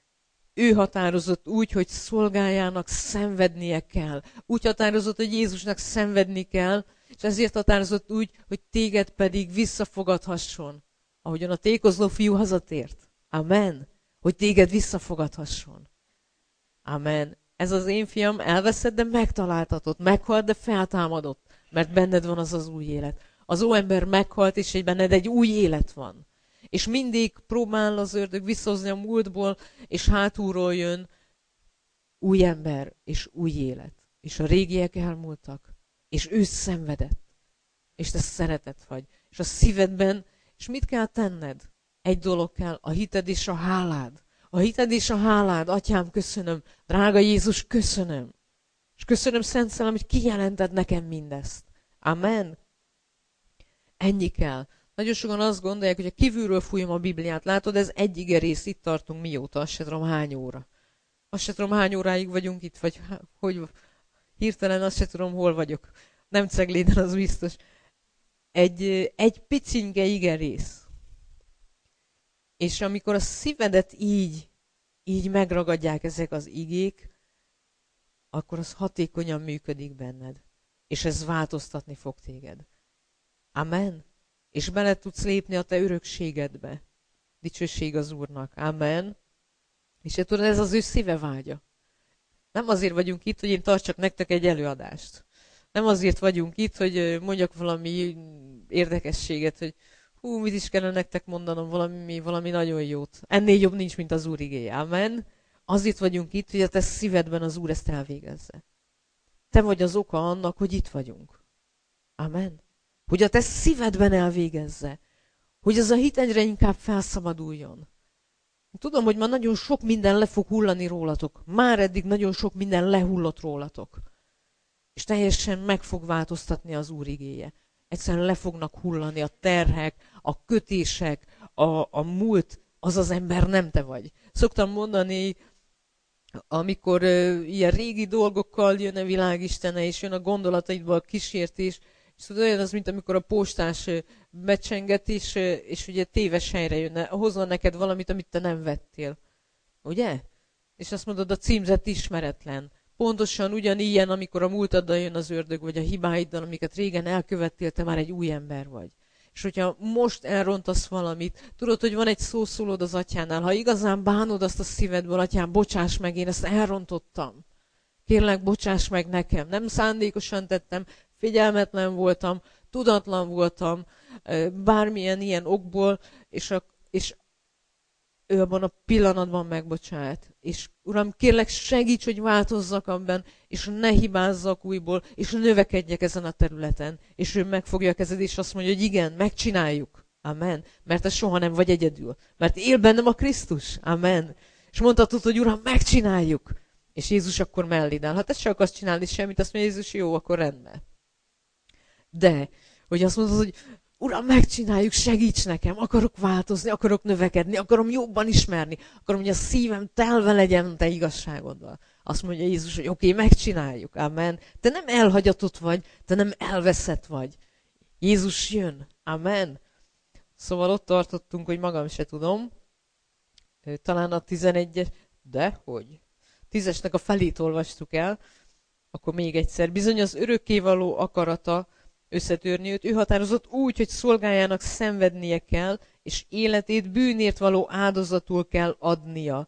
Ő határozott úgy, hogy szolgájának szenvednie kell. Úgy határozott, hogy Jézusnak szenvedni kell, és ezért határozott úgy, hogy téged pedig visszafogadhasson, ahogyan a tékozló fiú hazatért. Amen. hogy téged visszafogadhasson. Amen. Ez az én fiam elveszett, de megtaláltatott. Meghalt, de feltámadott, mert benned van az az új élet. Az óember meghalt, és benned egy új élet van. És mindig próbál az ördög visszahozni a múltból, és hátulról jön új ember, és új élet. És a régiek elmúltak, és ő szenvedett, és te szeretet vagy. És a szívedben, és mit kell tenned? Egy dolog kell, a hited és a hálád. A hited és a hálád, atyám, köszönöm, drága Jézus, köszönöm. És köszönöm, Szent Szellem, hogy kijelented nekem mindezt. Amen. Ennyi kell. Nagyon sokan azt gondolják, hogy a kívülről fújom a Bibliát. Látod, ez egy igerész, itt tartunk mióta, azt se tudom hány óra. Azt se tudom hány óráig vagyunk itt, vagy hogy hirtelen azt se tudom, hol vagyok. Nem Cegléden, az biztos. Egy picinke igerész. És amikor a szívedet így megragadják ezek az igék, akkor az hatékonyan működik benned. És ez változtatni fog téged. Amen. És bele tudsz lépni a te örökségedbe. Dicsőség az Úrnak. Amen. És tudod, ez az ő szíve vágya. Nem azért vagyunk itt, hogy én tartsak nektek egy előadást. Nem azért vagyunk itt, hogy mondjak valami érdekességet, hogy mit is kellene nektek mondanom, valami nagyon jót. Ennél jobb nincs, mint az Úr igéje. Amen. Azért vagyunk itt, hogy a te szívedben az Úr ezt elvégezze. Te vagy az oka annak, hogy itt vagyunk. Amen. Hogy a te szívedben elvégezze. Hogy ez a hit egyre inkább felszabaduljon. Tudom, hogy már nagyon sok minden le fog hullani rólatok. Már eddig nagyon sok minden lehullott rólatok. És teljesen meg fog változtatni az Úr igéje. Egyszerűen le fognak hullani a terhek, a kötések, a múlt, az az ember nem te vagy. Szoktam mondani, amikor ilyen régi dolgokkal jön a világistene, és jön a gondolataidba a kísértés, és tudod, olyan az, mint amikor a postás becsenget, és ugye téves helyre jönne, hozna neked valamit, amit te nem vettél. Ugye? És azt mondod, a címzet ismeretlen. Pontosan ugyanilyen, amikor a múltaddal jön az ördög, vagy a hibáiddal, amiket régen elkövettél, te már egy új ember vagy. És hogyha most elrontasz valamit, tudod, hogy van egy szószólód az atyánál, ha igazán bánod azt a szívedből, atyám, bocsáss meg, én ezt elrontottam. Kérlek, bocsáss meg nekem. Nem szándékosan tettem, figyelmetlen voltam, tudatlan voltam, bármilyen ilyen okból, és ő abban a pillanatban megbocsát. És Uram, kérlek, segíts, hogy változzak abban, és ne hibázzak újból, és növekedjek ezen a területen. És ő megfogja a kezed, és azt mondja, hogy igen, megcsináljuk. Amen. Mert te soha nem vagy egyedül. Mert él bennem a Krisztus. Amen. És mondhatod, hogy Uram, megcsináljuk. És Jézus akkor melléd áll. Ha te se akarsz csinálni semmit, azt mondja Jézus, jó, akkor rendben. De, hogy azt mondod, hogy Uram, megcsináljuk, segíts nekem, akarok változni, akarok növekedni, akarom jobban ismerni, akarom, hogy a szívem telve legyen te igazságoddal. Azt mondja Jézus, hogy oké, megcsináljuk, amen. Te nem elhagyatott vagy, te nem elveszett vagy. Jézus jön, amen. Szóval ott tartottunk, hogy magam se tudom, talán a 11-es, de hogy? 10-esnek a felét olvastuk el, akkor még egyszer. Bizony az örökkévaló akarata összetörni őt. Ő határozott úgy, hogy szolgájának szenvednie kell, és életét bűnért való áldozatul kell adnia.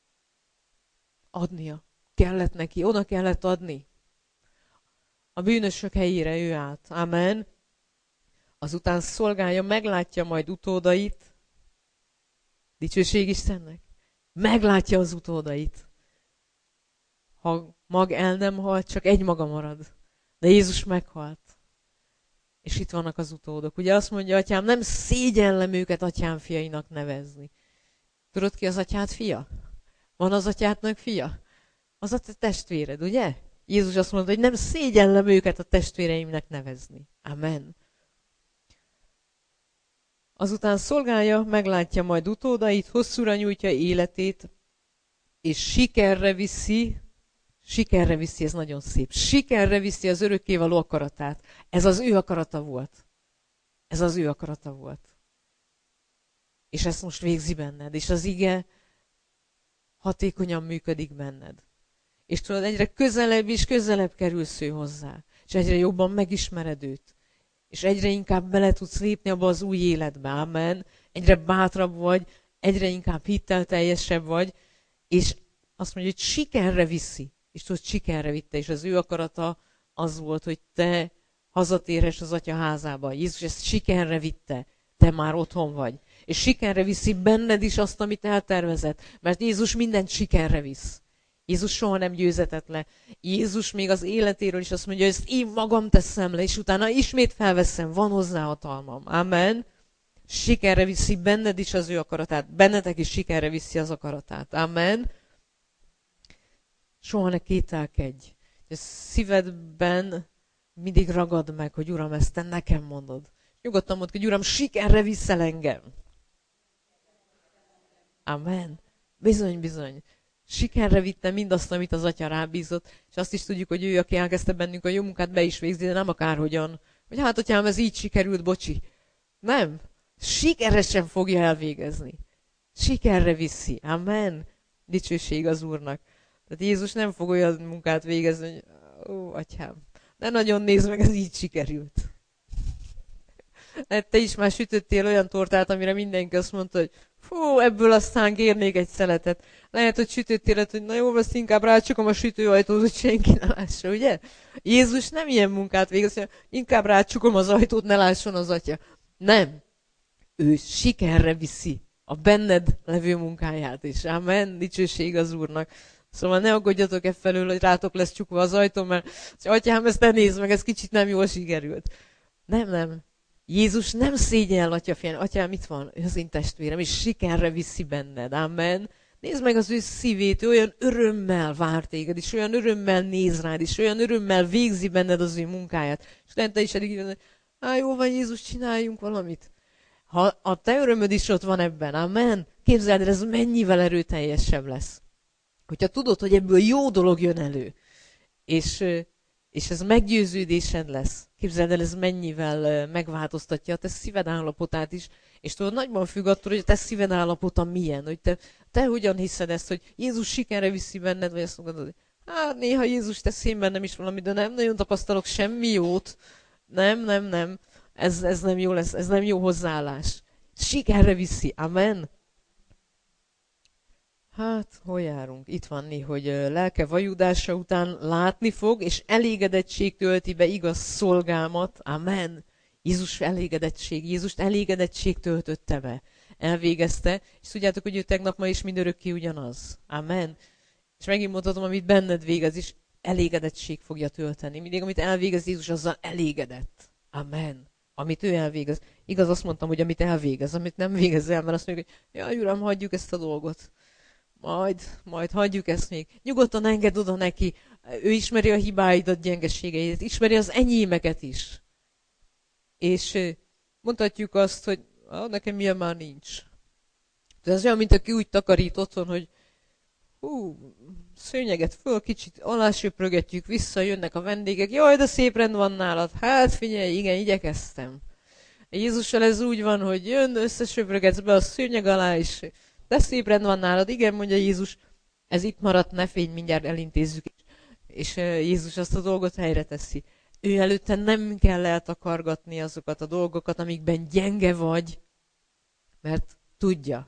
Adnia. Kellett neki, oda kellett adni. A bűnösök helyére ő állt. Amen. Azután szolgálja, meglátja majd utódait. Dicsőség Istennek. Meglátja az utódait. Ha mag el nem halt, csak egy maga marad. De Jézus meghalt. És itt vannak az utódok. Ugye azt mondja, atyám, nem szégyellem őket atyám fiainak nevezni. Tudod ki az atyád fia? Van az atyádnak fia? Az a te testvéred, ugye? Jézus azt mondta, hogy nem szégyellem őket a testvéreimnek nevezni. Amen. Azután szolgálja, meglátja majd utódait, hosszúra nyújtja életét, és sikerre viszi, ez nagyon szép, sikerre viszi az örökkévaló akaratát. Ez az ő akarata volt. Ez az ő akarata volt. És ezt most végzi benned, és az ige hatékonyan működik benned. És tudod, egyre közelebb és közelebb kerülsz ő hozzá, és egyre jobban megismered őt. És egyre inkább bele tudsz lépni abba az új életbe, amen. Egyre bátrabb vagy, egyre inkább hittelteljesebb vagy, és azt mondja, hogy sikerre viszi. És tudod, sikerre vitte, és az ő akarata az volt, hogy te hazatérhess az atya házába. Jézus ezt sikerre vitte, te már otthon vagy. És sikerre viszi benned is azt, amit eltervezett, mert Jézus mindent sikerre visz. Jézus soha nem győzetett le. Jézus még az életéről is azt mondja, hogy ezt én magam teszem le, és utána ismét felveszem, van hozzá hatalmam. Amen. Sikerre viszi benned is az ő akaratát, bennetek is sikerre viszi az akaratát. Amen. Soha ne kételkedj. A szívedben mindig ragad meg, hogy Uram, ezt te nekem mondod. Nyugodtan mondd, hogy Uram, sikerre viszel engem. Amen. Bizony, bizony. Sikerre vitte mindazt, amit az Atya rábízott, és azt is tudjuk, hogy ő, aki elkezdte bennünk a jó munkát, be is végzi, de nem akárhogyan. Hogy hát, atyám, ez így sikerült, bocsi. Nem. Sikeresen fogja elvégezni. Sikerre viszi. Amen. Dicsőség az Úrnak. Tehát Jézus nem fog olyan munkát végezni, hogy ó, atyám, ne nagyon nézd meg, ez így sikerült. Te is már sütöttél olyan tortát, amire mindenki azt mondta, hogy fú, ebből aztán kérnék egy szeletet. Lehet, hogy sütöttél, hogy na jó, azt inkább rácsukom a sütőajtót, hogy senki ne lássa, ugye? Jézus nem ilyen munkát végez, hogy inkább rácsukom az ajtót, ne lásson az atya. Nem. Ő sikerre viszi a benned levő munkáját is. Amen, dicsőség az Úrnak. Szóval ne aggódjatok felől, hogy rátok lesz csukva az ajtó, mert atyám, ezt ne nézd meg, ez kicsit nem jól sikerült. Nem. Jézus nem szégyel, atya fiam, atyám, itt van, ő az én testvérem, és sikerre viszi benned. Amen. Nézd meg az ő szívét, ő olyan örömmel vár téged, és olyan örömmel néz rád, és olyan örömmel végzi benned az ő munkáját. És lehet te is eddig hogy jó van, Jézus, csináljunk valamit. Ha a te örömöd is ott van ebben, amen, képzeld el, ez mennyivel erőteljesebb lesz. Hogyha tudod, hogy ebből jó dolog jön elő, és ez meggyőződésed lesz, képzeld el, ez mennyivel megváltoztatja a te szíved állapotát is, és tudod, nagyban függ attól, hogy a te szíved állapota milyen, hogy te hogyan hiszed ezt, hogy Jézus sikerre viszi benned, vagy azt mondod, hogy hát néha Jézus tesz én bennem is valami, de nem nagyon tapasztalok semmi jót, nem, ez nem jó lesz, ez nem jó hozzáállás. Sikerre viszi, amen. Hát, hol járunk? Itt van hogy lelke vajudása után látni fog, és elégedettség tölti be igaz szolgámat. Amen. Jézus elégedettség töltötte be. Elvégezte, és tudjátok, hogy ő tegnap, ma és mindörökké ugyanaz. Amen. És megint mondhatom, amit benned végez is, elégedettség fogja tölteni. Mindig, amit elvégez Jézus, azzal elégedett. Amen. Amit ő elvégez. Igaz, azt mondtam, hogy amit elvégez, amit nem végez el, mert azt mondjuk, hogy jaj, Uram, hagyjuk ezt a dolgot. Majd hagyjuk ezt még. Nyugodtan engedd oda neki. Ő ismeri a hibáidat, gyengeségeidet, ismeri az enyémeket is. És mondhatjuk azt, hogy nekem ilyen már nincs. De ez olyan, mint aki úgy takarít otthon, hogy szőnyeget föl, kicsit alásöprögetjük, visszajönnek a vendégek. Jaj, de szép rend van nálad. Hát figyelj, igen, igyekeztem. Jézussal ez úgy van, hogy jön, összesöprögetsz be a szőnyeg alá, és de szép rend van nálad. Igen, mondja Jézus, ez itt maradt, ne félj, mindjárt elintézzük. És Jézus azt a dolgot helyre teszi. Ő előtte nem kell eltakargatni azokat a dolgokat, amikben gyenge vagy, mert tudja.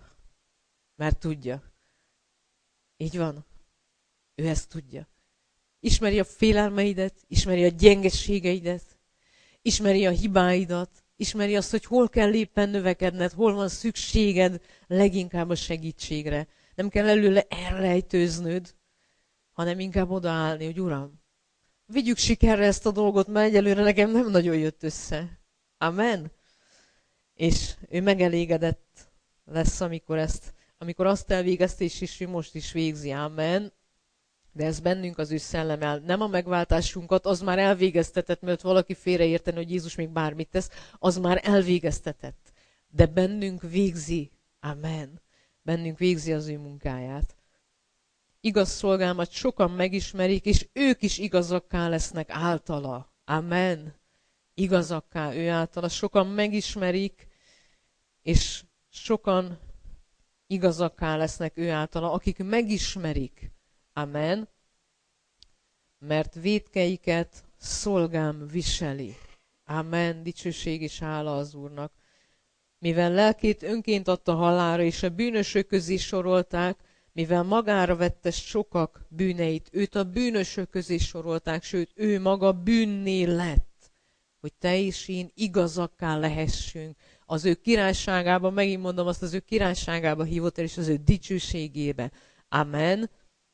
Így van. Ő ezt tudja. Ismeri a félelmeidet, ismeri a gyengeségeidet, ismeri a hibáidat, ismeri azt, hogy hol kell éppen növekedned, hol van szükséged leginkább a segítségre. Nem kell előle elrejtőznöd, hanem inkább odaállni, hogy Uram, vigyük sikerre ezt a dolgot, mert egyelőre nekem nem nagyon jött össze. Amen. És ő megelégedett lesz, amikor azt elvégezte, és ő most is végzi. Amen. De ez bennünk az ő szellemmel. Nem a megváltásunkat, az már elvégeztetett, mert valaki félreérteni, hogy Jézus még bármit tesz, az már elvégeztetett. De bennünk végzi. Amen. Bennünk végzi az ő munkáját. Igaz szolgámat sokan megismerik, és ők is igazakká lesznek általa. Amen. Igazakká ő általa. Sokan megismerik, és sokan igazakká lesznek ő általa, akik megismerik. Amen. Mert vétkeiket szolgám viseli. Amen. Dicsőség és hála az Úrnak. mivel lelkét önként adta halálra, és a bűnösök közé sorolták, mivel magára vette sokak bűneit, őt a bűnösök közé sorolták, sőt, ő maga bűnné lett, hogy te és én igazakká lehessünk. Az ő királyságába, megint mondom, azt az ő királyságába hívott el, és az ő dicsőségébe. Amen.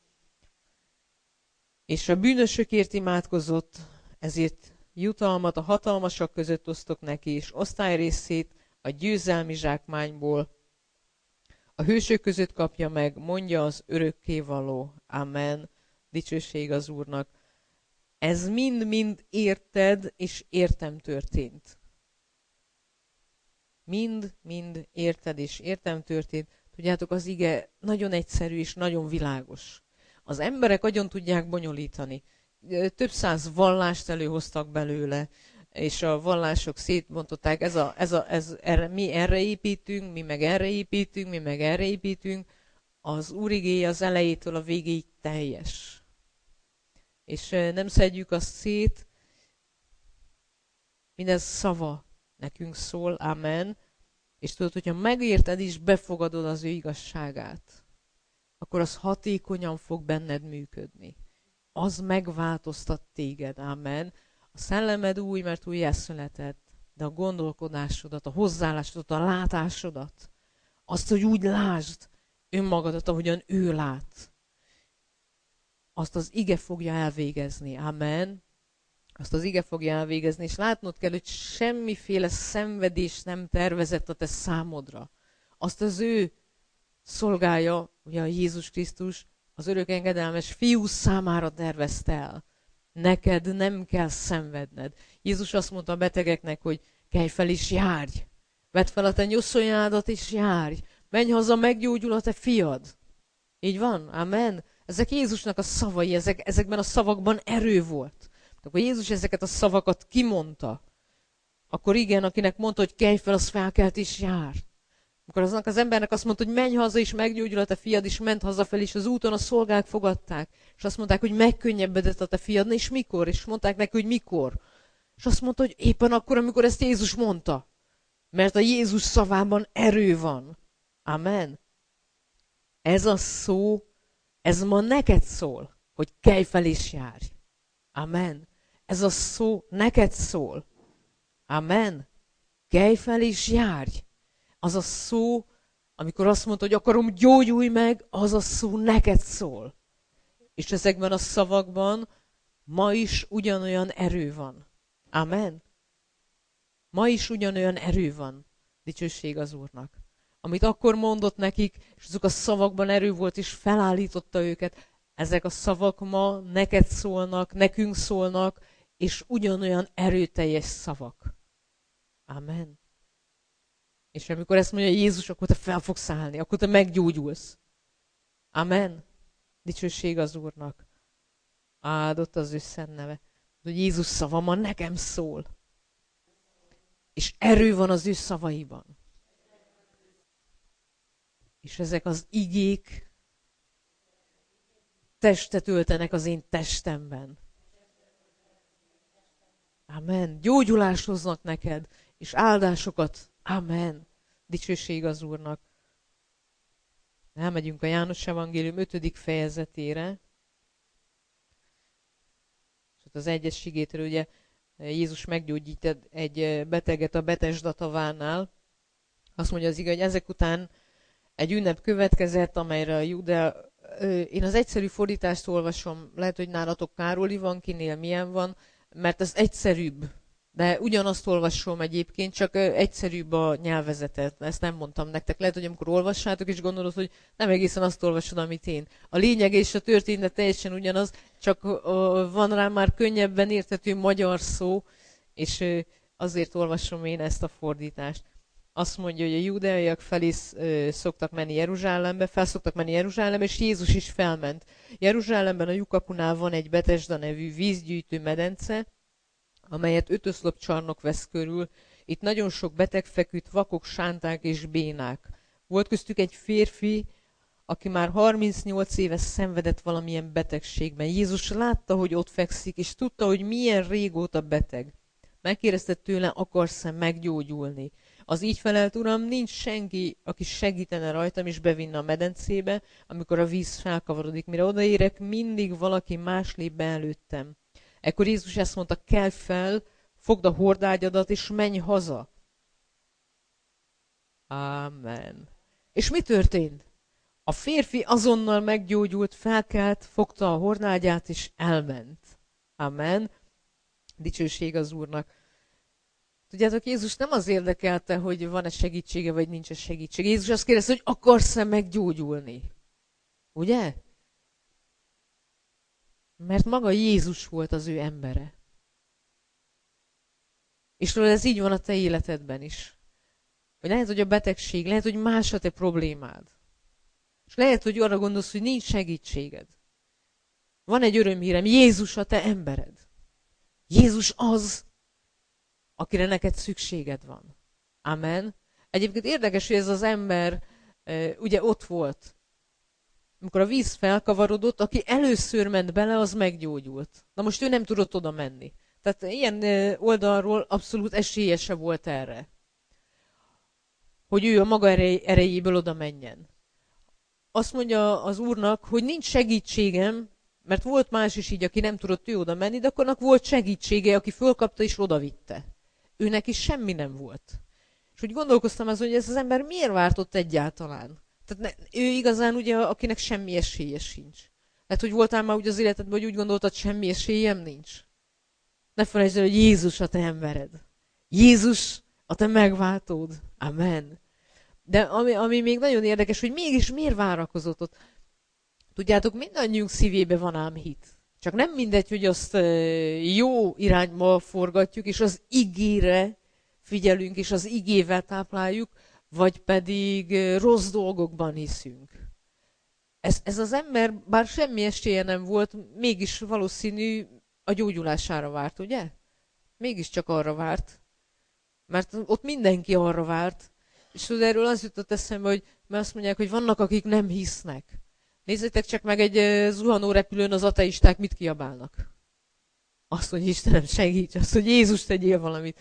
És a bűnösökért imádkozott, ezért jutalmat a hatalmasak között osztok neki, és osztályrészét a győzelmi zsákmányból a hősök között kapja meg, mondja az örökkévaló. Amen. Dicsőség az Úrnak. Ez mind-mind érted és értem történt. Mind-mind érted és értem történt. Tudjátok, az ige nagyon egyszerű és nagyon világos. Az emberek agyon tudják bonyolítani. Több száz vallást előhoztak belőle, és a vallások szétbontották, mi erre építünk, mi meg erre építünk, mi meg erre építünk. Az Úr igéje az elejétől a végéig teljes. És nem szedjük azt szét, minden szava nekünk szól, amen. És tudod, hogyha megérted és befogadod az ő igazságát, akkor az hatékonyan fog benned működni. Az megváltoztat téged, amen. A szellemed új, mert újjászületett, de a gondolkodásodat, a hozzáállásodat, a látásodat, azt, hogy úgy lásd önmagadat, ahogyan ő lát, azt az ige fogja elvégezni, amen. Azt az ige fogja elvégezni, és látnod kell, hogy semmiféle szenvedés nem tervezett a te számodra. Azt az ő szolgálja, ugye a Jézus Krisztus, az örök engedelmes fiú számára tervezte el. Neked nem kell szenvedned. Jézus azt mondta a betegeknek, hogy kelj fel és járj. Vedd fel a te nyoszonyádat és járj. Menj haza, meggyógyul a te fiad. Így van? Amen. Ezek Jézusnak a szavai, ezekben a szavakban erő volt. Akkor Jézus ezeket a szavakat kimondta. Akkor igen, akinek mondta, hogy kelj fel, az felkelt és jár. Akkor aznak az embernek azt mondta, hogy menj haza, és meggyógyul a te fiad, és ment hazafelé, és az úton a szolgák fogadták. És azt mondták, hogy megkönnyebbedett a te fiad, és mikor? És mondták neki, hogy mikor. És azt mondta, hogy éppen akkor, amikor ezt Jézus mondta. Mert a Jézus szavában erő van. Amen. Ez a szó, ez ma neked szól, hogy kelj fel és járj. Amen. Ez a szó neked szól. Amen. Kelj fel és járj. Az a szó, amikor azt mondta, hogy akarom, gyógyulj meg, az a szó neked szól. És ezekben a szavakban ma is ugyanolyan erő van. Amen. Ma is ugyanolyan erő van. Dicsőség az Úrnak. Amit akkor mondott nekik, és azok a szavakban erő volt, és felállította őket, ezek a szavak ma neked szólnak, nekünk szólnak, és ugyanolyan erőteljes szavak. Amen. És amikor ezt mondja Jézus, akkor te fel fogsz állni, akkor te meggyógyulsz. Amen. Dicsőség az Úrnak. Áldott az ő szent neve. Hogy Jézus szava ma nekem szól. És erő van az ő szavaiban. És ezek az igék testet öltenek az én testemben. Amen. Gyógyulást hoznak neked, és áldásokat. Amen. Dicsőség az Úrnak. Elmegyünk a János Evangélium 5. fejezetére. És ott az 1. igétől ugye Jézus meggyógyít egy beteget a Betesda tavánál. Azt mondja az ige, hogy ezek után egy ünnep következett, amelyre a Júdea... Én az egyszerű fordítást olvasom, lehet, hogy nálatok Károli van, kinél milyen van, mert ez egyszerűbb. De ugyanazt olvasom egyébként, csak egyszerűbb a nyelvezetet. Ezt nem mondtam nektek. Lehet, hogy amikor olvassátok, és gondolod, hogy nem egészen azt olvasod, amit én. A lényeg és a történet teljesen ugyanaz, csak van rá már könnyebben érthető magyar szó, és azért olvasom én ezt a fordítást. Azt mondja, hogy a júdeaiak felé szoktak menni Jeruzsálembe, felszoktak menni Jeruzsálembe, és Jézus is felment. Jeruzsálemben a lyukapunál van egy Betesda nevű vízgyűjtő medence, amelyet 5 oszlop csarnok vesz körül. Itt nagyon sok beteg feküdt, vakok, sánták és bénák. Volt köztük egy férfi, aki már 38 éve szenvedett valamilyen betegségben. Jézus látta, hogy ott fekszik, és tudta, hogy milyen régóta beteg. Megkérdezte tőle, akarsz-e meggyógyulni? Az így felelt Uram, nincs senki, aki segítene rajtam és bevinne a medencébe, amikor a víz felkavarodik. Mire odaérek, mindig valaki más lép be előttem. Ekkor Jézus ezt mondta, kelj fel, fogd a hordágyadat és menj haza. Amen. És mi történt? A férfi azonnal meggyógyult, felkelt, fogta a hordágyát és elment. Amen. Dicsőség az Úrnak. Tudjátok, Jézus nem az érdekelte, hogy van-e segítsége, vagy nincs-e segítség. Jézus azt kérdezte, hogy akarsz-e meggyógyulni? Ugye? Mert maga Jézus volt az ő embere. És tudod, ez így van a te életedben is. Hogy lehet, hogy a betegség, lehet, hogy más a te problémád. És lehet, hogy arra gondolsz, hogy nincs segítséged. Van egy örömhírem, Jézus a te embered. Jézus az, akire neked szükséged van. Amen. Egyébként érdekes, hogy ez az ember ugye ott volt. Amikor a víz felkavarodott, aki először ment bele, az meggyógyult. Na most ő nem tudott oda menni. Tehát ilyen oldalról abszolút esélyese volt erre. Hogy ő a maga erejéből oda menjen. Azt mondja az Úrnak, hogy nincs segítségem, mert volt más is így, aki nem tudott ő oda menni, de akkor volt segítsége, aki fölkapta és odavitte. Őnek is semmi nem volt. És úgy gondolkoztam azon, hogy ez az ember miért vártott egyáltalán. Tehát ő igazán ugye, akinek semmi esélye sincs. Lehet, hogy voltál már úgy az életedben, hogy úgy gondoltad, semmi esélyem nincs. Ne felejtsd el, hogy Jézus a te embered. Jézus a te megváltód. Amen. De ami még nagyon érdekes, hogy mégis miért várakozott ott. Tudjátok, mindannyiunk szívébe van ám hit. Csak nem mindegy, hogy azt jó irányba forgatjuk, és az igére figyelünk, és az igével tápláljuk, vagy pedig rossz dolgokban hiszünk. Ez az ember, bár semmi esélye nem volt, mégis valószínű a gyógyulására várt, ugye? Mégiscsak arra várt. Mert ott mindenki arra várt. És tudod, erről az jutott eszembe, hogy mert azt mondják, hogy vannak, akik nem hisznek. Nézzétek csak meg egy zuhanó repülőn az ateisták mit kiabálnak. Azt, hogy Istenem segíts, azt, hogy Jézus tegyél valamit.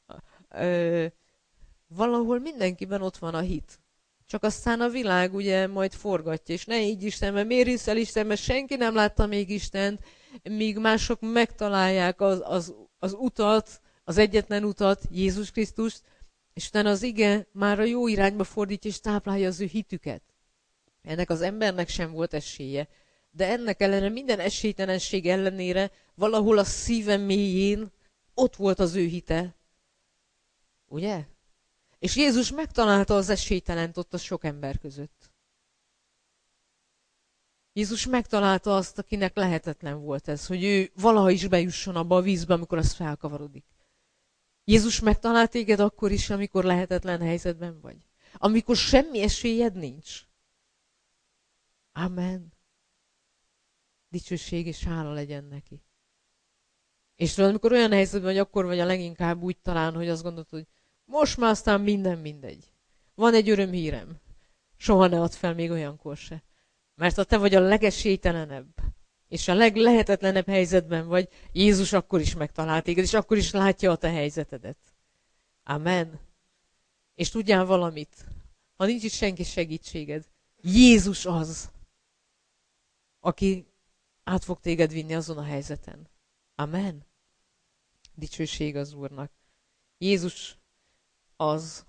Valahol mindenkiben ott van a hit. Csak aztán a világ ugye majd forgatja, és ne így Istenben, miért hiszel Istenben, senki nem látta még Istent, míg mások megtalálják az utat, az egyetlen utat, Jézus Krisztust, és utána az ige már a jó irányba fordítja, és táplálja az ő hitüket. Ennek az embernek sem volt esélye. De ennek ellenére, minden esélytelenség ellenére valahol a szíve mélyén ott volt az ő hite. Ugye? És Jézus megtalálta az esélytelent ott a sok ember között. Jézus megtalálta azt, akinek lehetetlen volt ez, hogy ő valaha is bejusson abba a vízbe, amikor az felkavarodik. Jézus megtalált téged akkor is, amikor lehetetlen helyzetben vagy. Amikor semmi esélyed nincs. Amen. Dicsőség és hála legyen neki. És tudod, amikor olyan helyzetben vagy, akkor vagy a leginkább úgy talán, hogy azt gondolod, hogy most már aztán minden mindegy. Van egy örömhírem. Soha ne add fel még olyankor se. Mert ha te vagy a legesélytelenebb, és a leglehetetlenebb helyzetben vagy, Jézus akkor is megtalál téged, és akkor is látja a te helyzetedet. Amen. És tudjál valamit, ha nincs itt senki segítséged, Jézus az, aki át fog téged vinni azon a helyzeten. Amen. Dicsőség az Úrnak. Jézus az,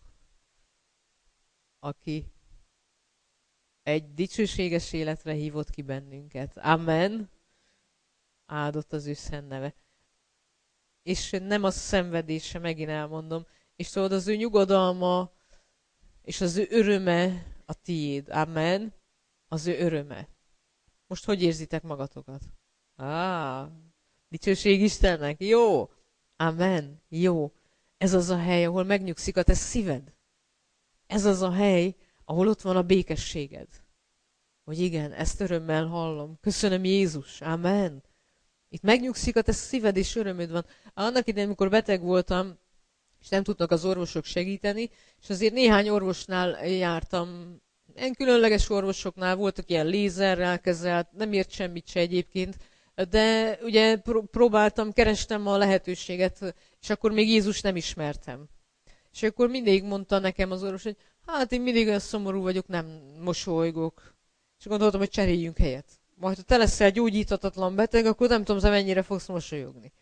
aki egy dicsőséges életre hívott ki bennünket. Amen. Áldott az ő szent neve. És nem a szenvedése, megint elmondom. És tudod, az ő nyugodalma és az ő öröme a tiéd. Amen. Az ő öröme. Most hogy érzitek magatokat? Dicsőség Istennek. Jó. Amen. Jó. Ez az a hely, ahol megnyugszik a te szíved. Ez az a hely, ahol ott van a békességed. Hogy igen, ezt örömmel hallom. Köszönöm Jézus. Amen. Itt megnyugszik a te szíved, és örömöd van. Annak idején, amikor beteg voltam, és nem tudtak az orvosok segíteni, és azért néhány orvosnál jártam. Ilyen különleges orvosoknál voltak ilyen lézerrel kezelt, nem ért semmit se egyébként, de ugye próbáltam, kerestem a lehetőséget, és akkor még Jézus nem ismertem. És akkor mindig mondta nekem az orvos, hogy hát én mindig olyan szomorú vagyok, nem mosolygok. És gondoltam, hogy cseréljünk helyet. Majd ha te leszel gyógyíthatatlan beteg, akkor nem tudom, hogy mennyire fogsz mosolyogni.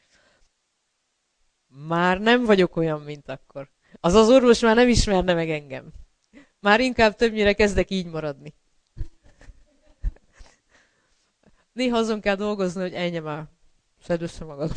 Már nem vagyok olyan, mint akkor. Az orvos már nem ismerne meg engem. Már inkább többnyire kezdek így maradni. Néha azon kell dolgozni, hogy ennyi már, szedd össze magad.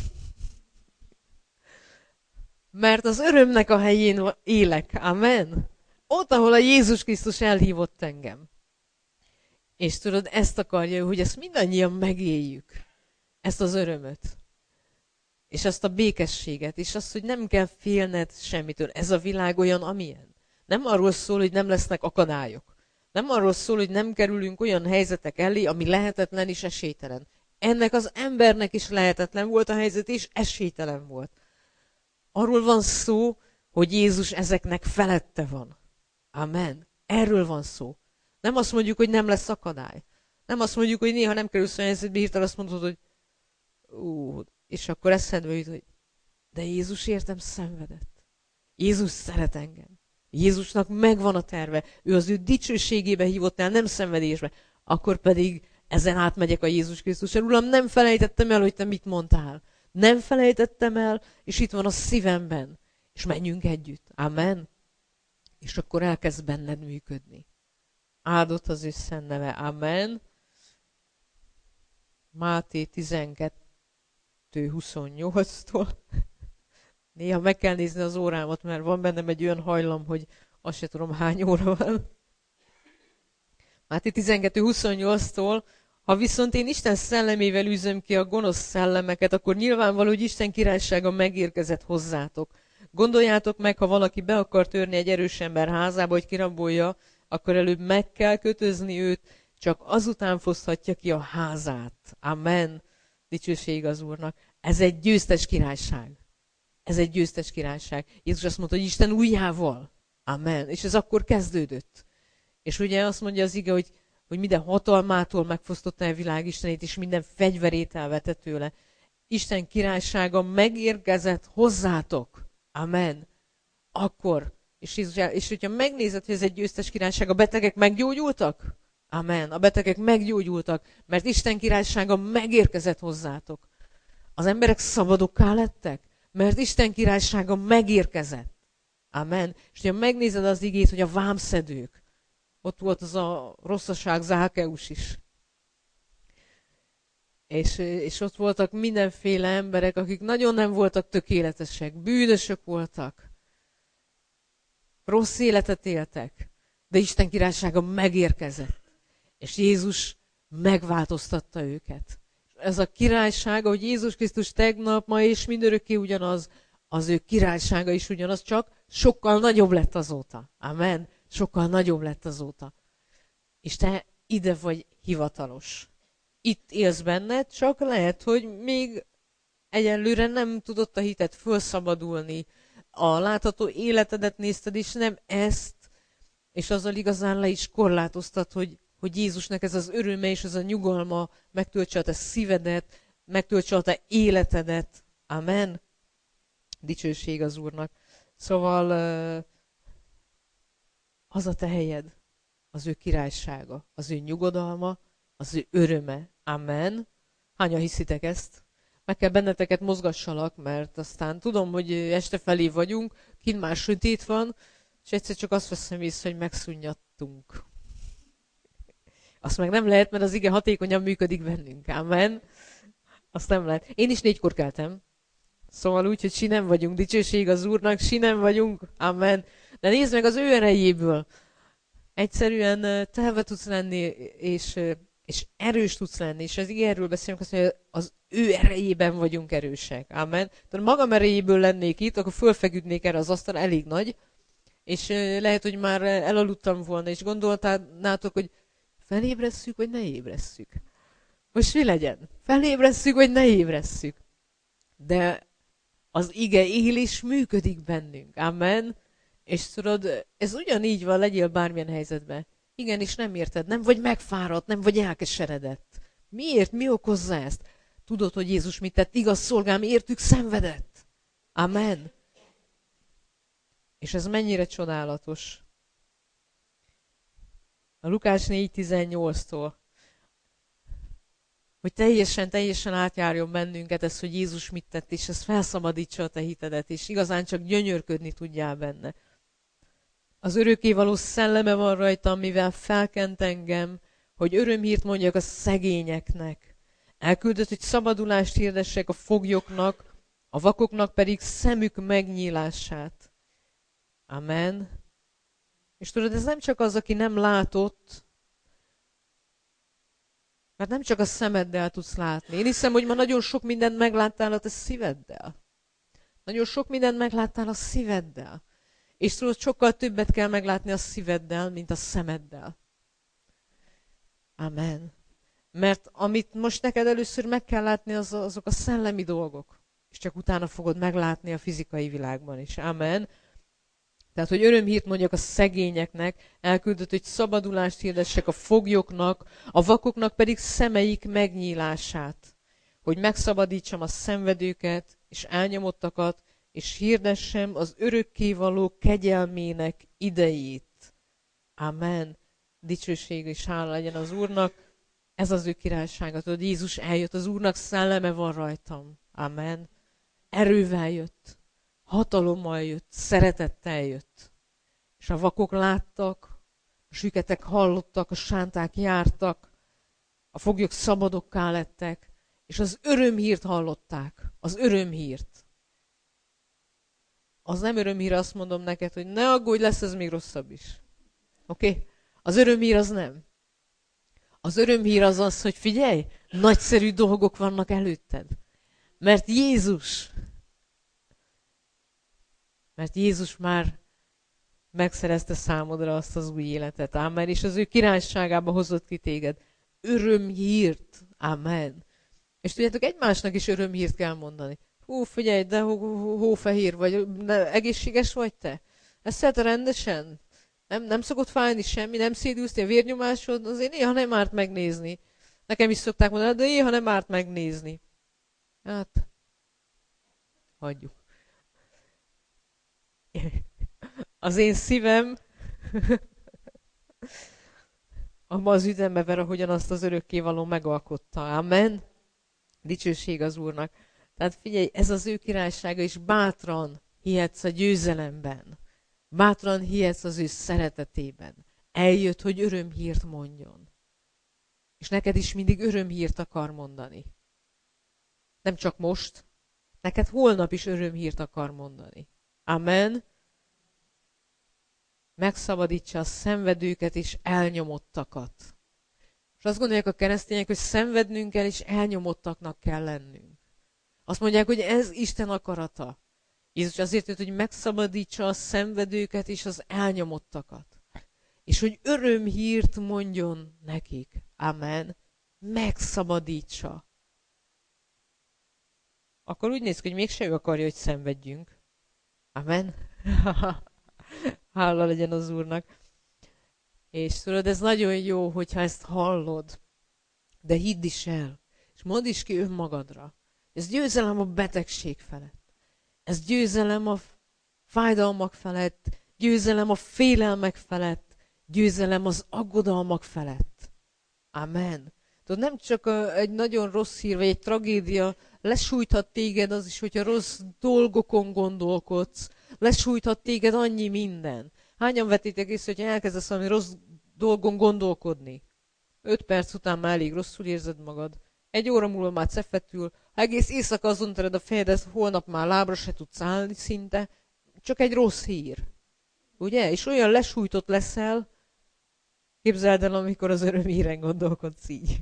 Mert az örömnek a helyén élek. Amen. Ott, ahol a Jézus Krisztus elhívott engem. És tudod, ezt akarja, hogy ezt mindannyian megéljük. Ezt az örömöt. És azt a békességet. És azt, hogy nem kell félned semmitől. Ez a világ olyan, amilyen. Nem arról szól, hogy nem lesznek akadályok. Nem arról szól, hogy nem kerülünk olyan helyzetek elé, ami lehetetlen és esélytelen. Ennek az embernek is lehetetlen volt a helyzet, és esélytelen volt. Arról van szó, hogy Jézus ezeknek felette van. Amen. Erről van szó. Nem azt mondjuk, hogy nem lesz akadály. Nem azt mondjuk, hogy néha nem kerülsz olyan helyzetbe, hirtelen azt mondod, hogy és akkor eszedbe jut, hogy de Jézus értem szenvedett. Jézus szeret engem. Jézusnak megvan a terve. Ő az ő dicsőségébe hívott el, nem szenvedésbe. Akkor pedig ezen átmegyek a Jézus Krisztusra. Uram, nem felejtettem el, hogy te mit mondtál. Nem felejtettem el, és itt van a szívemben. És menjünk együtt. Amen. És akkor elkezd benned működni. Áldott az ő szent neve. Amen. Máté 12:28-tól. Néha meg kell nézni az órámat, mert van bennem egy olyan hajlam, hogy azt se tudom, hány óra van. Máté 12:28-tól, ha viszont én Isten szellemével űzöm ki a gonosz szellemeket, akkor nyilvánvaló, hogy Isten királysága megérkezett hozzátok. Gondoljátok meg, ha valaki be akar törni egy erős ember házába, hogy kirabolja, akkor előbb meg kell kötözni őt, csak azután foszthatja ki a házát. Amen. Dicsőség az Úrnak. Ez egy győztes királyság. Ez egy győztes királyság. Jézus azt mondta, hogy Isten ujjával. Amen. És ez akkor kezdődött. És ugye azt mondja az ige, hogy minden hatalmától megfosztotta a világ Istenét, és minden fegyverét elvette tőle. Isten királysága megérkezett hozzátok. Amen. Akkor. És hogyha megnézed, hogy ez egy győztes királyság, a betegek meggyógyultak? Amen. A betegek meggyógyultak, mert Isten királysága megérkezett hozzátok. Az emberek szabadokká lettek, mert Isten királysága megérkezett. Amen. És ha megnézed az igét, hogy a vámszedők, ott volt az a rosszaság Zákeus is. És ott voltak mindenféle emberek, akik nagyon nem voltak tökéletesek, bűnösök voltak. Rossz életet éltek, de Isten királysága megérkezett. És Jézus megváltoztatta őket. Ez a királysága, hogy Jézus Krisztus tegnap, ma és mindörökké ugyanaz, az ő királysága is ugyanaz, csak sokkal nagyobb lett azóta. Amen. Sokkal nagyobb lett azóta. És te ide vagy hivatalos. Itt élsz benned, csak lehet, hogy még egyelőre nem tudott a hited felszabadulni. A látható életedet nézted, és nem ezt, és azzal igazán le is korlátoztat, hogy Jézusnak ez az öröme és ez a nyugalma megtöltse a te szívedet, megtöltse a te életedet. Amen. Dicsőség az Úrnak. Szóval az a te helyed, az ő királysága, az ő nyugodalma, az ő öröme. Amen. Hányan hiszitek ezt? Meg kell benneteket mozgassalak, mert aztán tudom, hogy este felé vagyunk, kint már sötét van, és egyszer csak azt veszem észre, hogy megszunnyadtunk. Azt meg nem lehet, mert az ige hatékonyan működik bennünk. Amen. Azt nem lehet. Én is 4-kor keltem. Szóval úgy, hogy sinem vagyunk. Dicsőség az Úrnak, sinem vagyunk. Amen. De nézd meg az ő erejéből. Egyszerűen telve tudsz lenni, és erős tudsz lenni. És az ige erről beszélünk, azt mondja, az ő erejében vagyunk erősek. Amen. Tehát magam erejéből lennék itt, akkor fölfeküdnék erre az asztal, elég nagy. És lehet, hogy már elaludtam volna, és gondoltátok, hogy felébresszük, vagy ne ébresszük? Most mi legyen? Felébresszük, vagy ne ébresszük? De az ige él és működik bennünk. Amen. És tudod, ez ugyanígy van, legyél bármilyen helyzetben. Igen, és nem érted, nem vagy megfáradt, nem vagy elkeseredett. Miért? Mi okozza ezt? Tudod, hogy Jézus mit tett? Igaz szolgám, értük szenvedett. Amen. És ez mennyire csodálatos. A Lukás 4:18-tól, hogy teljesen átjárjon bennünket ez, hogy Jézus mit tett, és ez felszabadítsa a te hitedet, és igazán csak gyönyörködni tudjál benne. Az örökkévaló szelleme van rajtam, mivel felkent engem, hogy örömhírt mondjak a szegényeknek. Elküldött, hogy szabadulást hirdessek a foglyoknak, a vakoknak pedig szemük megnyílását. Amen. És tudod, ez nem csak az, aki nem látott, mert nem csak a szemeddel tudsz látni. Én hiszem, hogy ma nagyon sok mindent megláttál a te szíveddel. Nagyon sok mindent megláttál a szíveddel. És tudod, sokkal többet kell meglátni a szíveddel, mint a szemeddel. Amen. Mert amit most neked először meg kell látni, azok a szellemi dolgok. És csak utána fogod meglátni a fizikai világban is. Amen. Tehát, hogy örömhírt mondjak a szegényeknek, elküldött, hogy szabadulást hirdessek a foglyoknak, a vakoknak pedig szemeik megnyílását. Hogy megszabadítsam a szenvedőket és elnyomottakat, és hirdessem az örökkévaló kegyelmének idejét. Amen. Dicsőség és hála legyen az Úrnak. Ez az ő királysága. Tudod, Jézus eljött, az Úrnak szelleme van rajtam. Amen. Erővel jött. Hatalommal jött, szeretettel jött. És a vakok láttak, a süketek hallottak, a sánták jártak, a foglyok szabadokká lettek, és az örömhírt hallották. Az örömhírt. Az nem örömhír, azt mondom neked, hogy ne aggódj, lesz ez még rosszabb is. Oké? Okay? Az örömhír az nem. Az örömhír az az, hogy figyelj, nagyszerű dolgok vannak előtted. Mert Jézus már megszerezte számodra azt az új életet. Amen. És az ő királyságába hozott ki téged. Örömhírt. Amen. És tudjátok, egymásnak is örömhírt kell mondani. Hú, figyelj, de hófehér vagy, egészséges vagy te? Eszel te rendesen? Nem szokott fájni semmi, nem szédülsz, a vérnyomásod, azért néha nem árt megnézni. Nekem is szokták mondani, de néha nem árt megnézni. Hát, hagyjuk. Az én szívem abban az ütembe ver, ahogyan azt az örökkévaló megalkotta. Amen. Dicsőség az Úrnak. Tehát figyelj, ez az ő királysága, és bátran hihetsz a győzelemben. Bátran hihetsz az ő szeretetében. Eljött, hogy örömhírt mondjon. És neked is mindig örömhírt akar mondani. Nem csak most, neked holnap is örömhírt akar mondani. Amen. Megszabadítsa a szenvedőket és elnyomottakat. És azt gondolják a keresztények, hogy szenvednünk kell, és elnyomottaknak kell lennünk. Azt mondják, hogy ez Isten akarata. Jézus azért jött, hogy megszabadítsa a szenvedőket és az elnyomottakat. És hogy örömhírt mondjon nekik. Amen. Megszabadítsa. Akkor úgy néz ki, hogy mégse ő akarja, hogy szenvedjünk. Amen. Hála legyen az Úrnak. És tudod, ez nagyon jó, hogyha ezt hallod. De hidd is el. És mondd is ki önmagadra. Ez győzelem a betegség felett. Ez győzelem a fájdalmak felett. Győzelem a félelmek felett. Győzelem az aggodalmak felett. Amen. Tudod, nem csak egy nagyon rossz hír, vagy egy tragédia lesújthat téged az is, hogyha rossz dolgokon gondolkodsz. Lesújthat téged annyi minden. Hányan vettétek észre, hogyha elkezdesz valami rossz dolgon gondolkodni? 5 perc után már elég rosszul érzed magad. 1 óra múlva már cefetül. Egész éjszaka azon tered a fejedet, holnap már lábra se tudsz állni szinte. Csak egy rossz hír. Ugye? És olyan lesújtott leszel, képzeld el, amikor az örömhíren gondolkodsz így.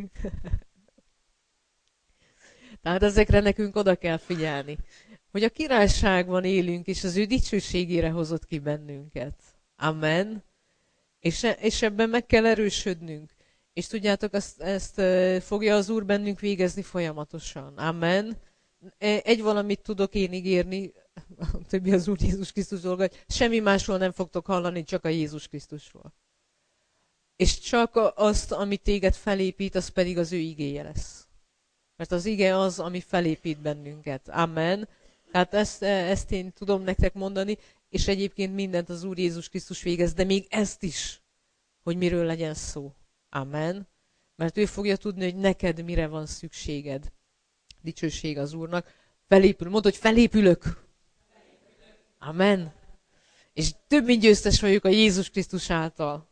Tehát ezekre nekünk oda kell figyelni. Hogy a királyságban élünk, és az ő dicsőségére hozott ki bennünket. Amen. És ebben meg kell erősödnünk. És tudjátok, ezt fogja az Úr bennünk végezni folyamatosan. Amen. Egy valamit tudok én ígérni, többi az Úr Jézus Krisztus dolga, hogy semmi másról nem fogtok hallani, csak a Jézus Krisztusról. És csak azt, ami téged felépít, az pedig az ő igéje lesz. Mert az ige az, ami felépít bennünket. Amen. Hát ezt én tudom nektek mondani. és egyébként mindent az Úr Jézus Krisztus végez, de még ezt is, hogy miről legyen szó. Amen. Mert ő fogja tudni, hogy neked mire van szükséged. Dicsőség az Úrnak. Felépül. Mondd, hogy felépülök. Amen. És több mint győztes vagyok a Jézus Krisztus által,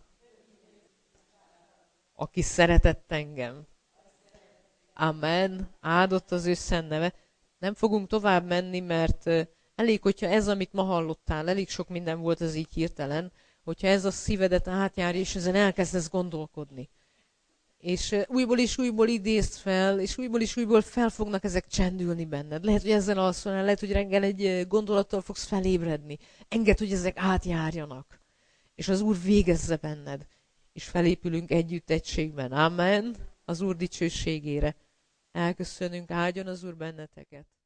aki szeretett engem. Amen. Áldott az ő szent neve. Nem fogunk tovább menni, mert elég, hogyha ez, amit ma hallottál, elég sok minden volt ez így hirtelen, hogyha ez a szívedet átjárja, és ezen elkezdesz gondolkodni. És újból és újból idézd fel, és újból fel fognak ezek csendülni benned. Lehet, hogy ezzel alszol, lehet, hogy reggel egy gondolattal fogsz felébredni. Engedd, hogy ezek átjárjanak. És az Úr végezze benned. És felépülünk együtt egységben. Amen. Az Úr dicsőségére. Elköszönünk, áldjon az Úr benneteket.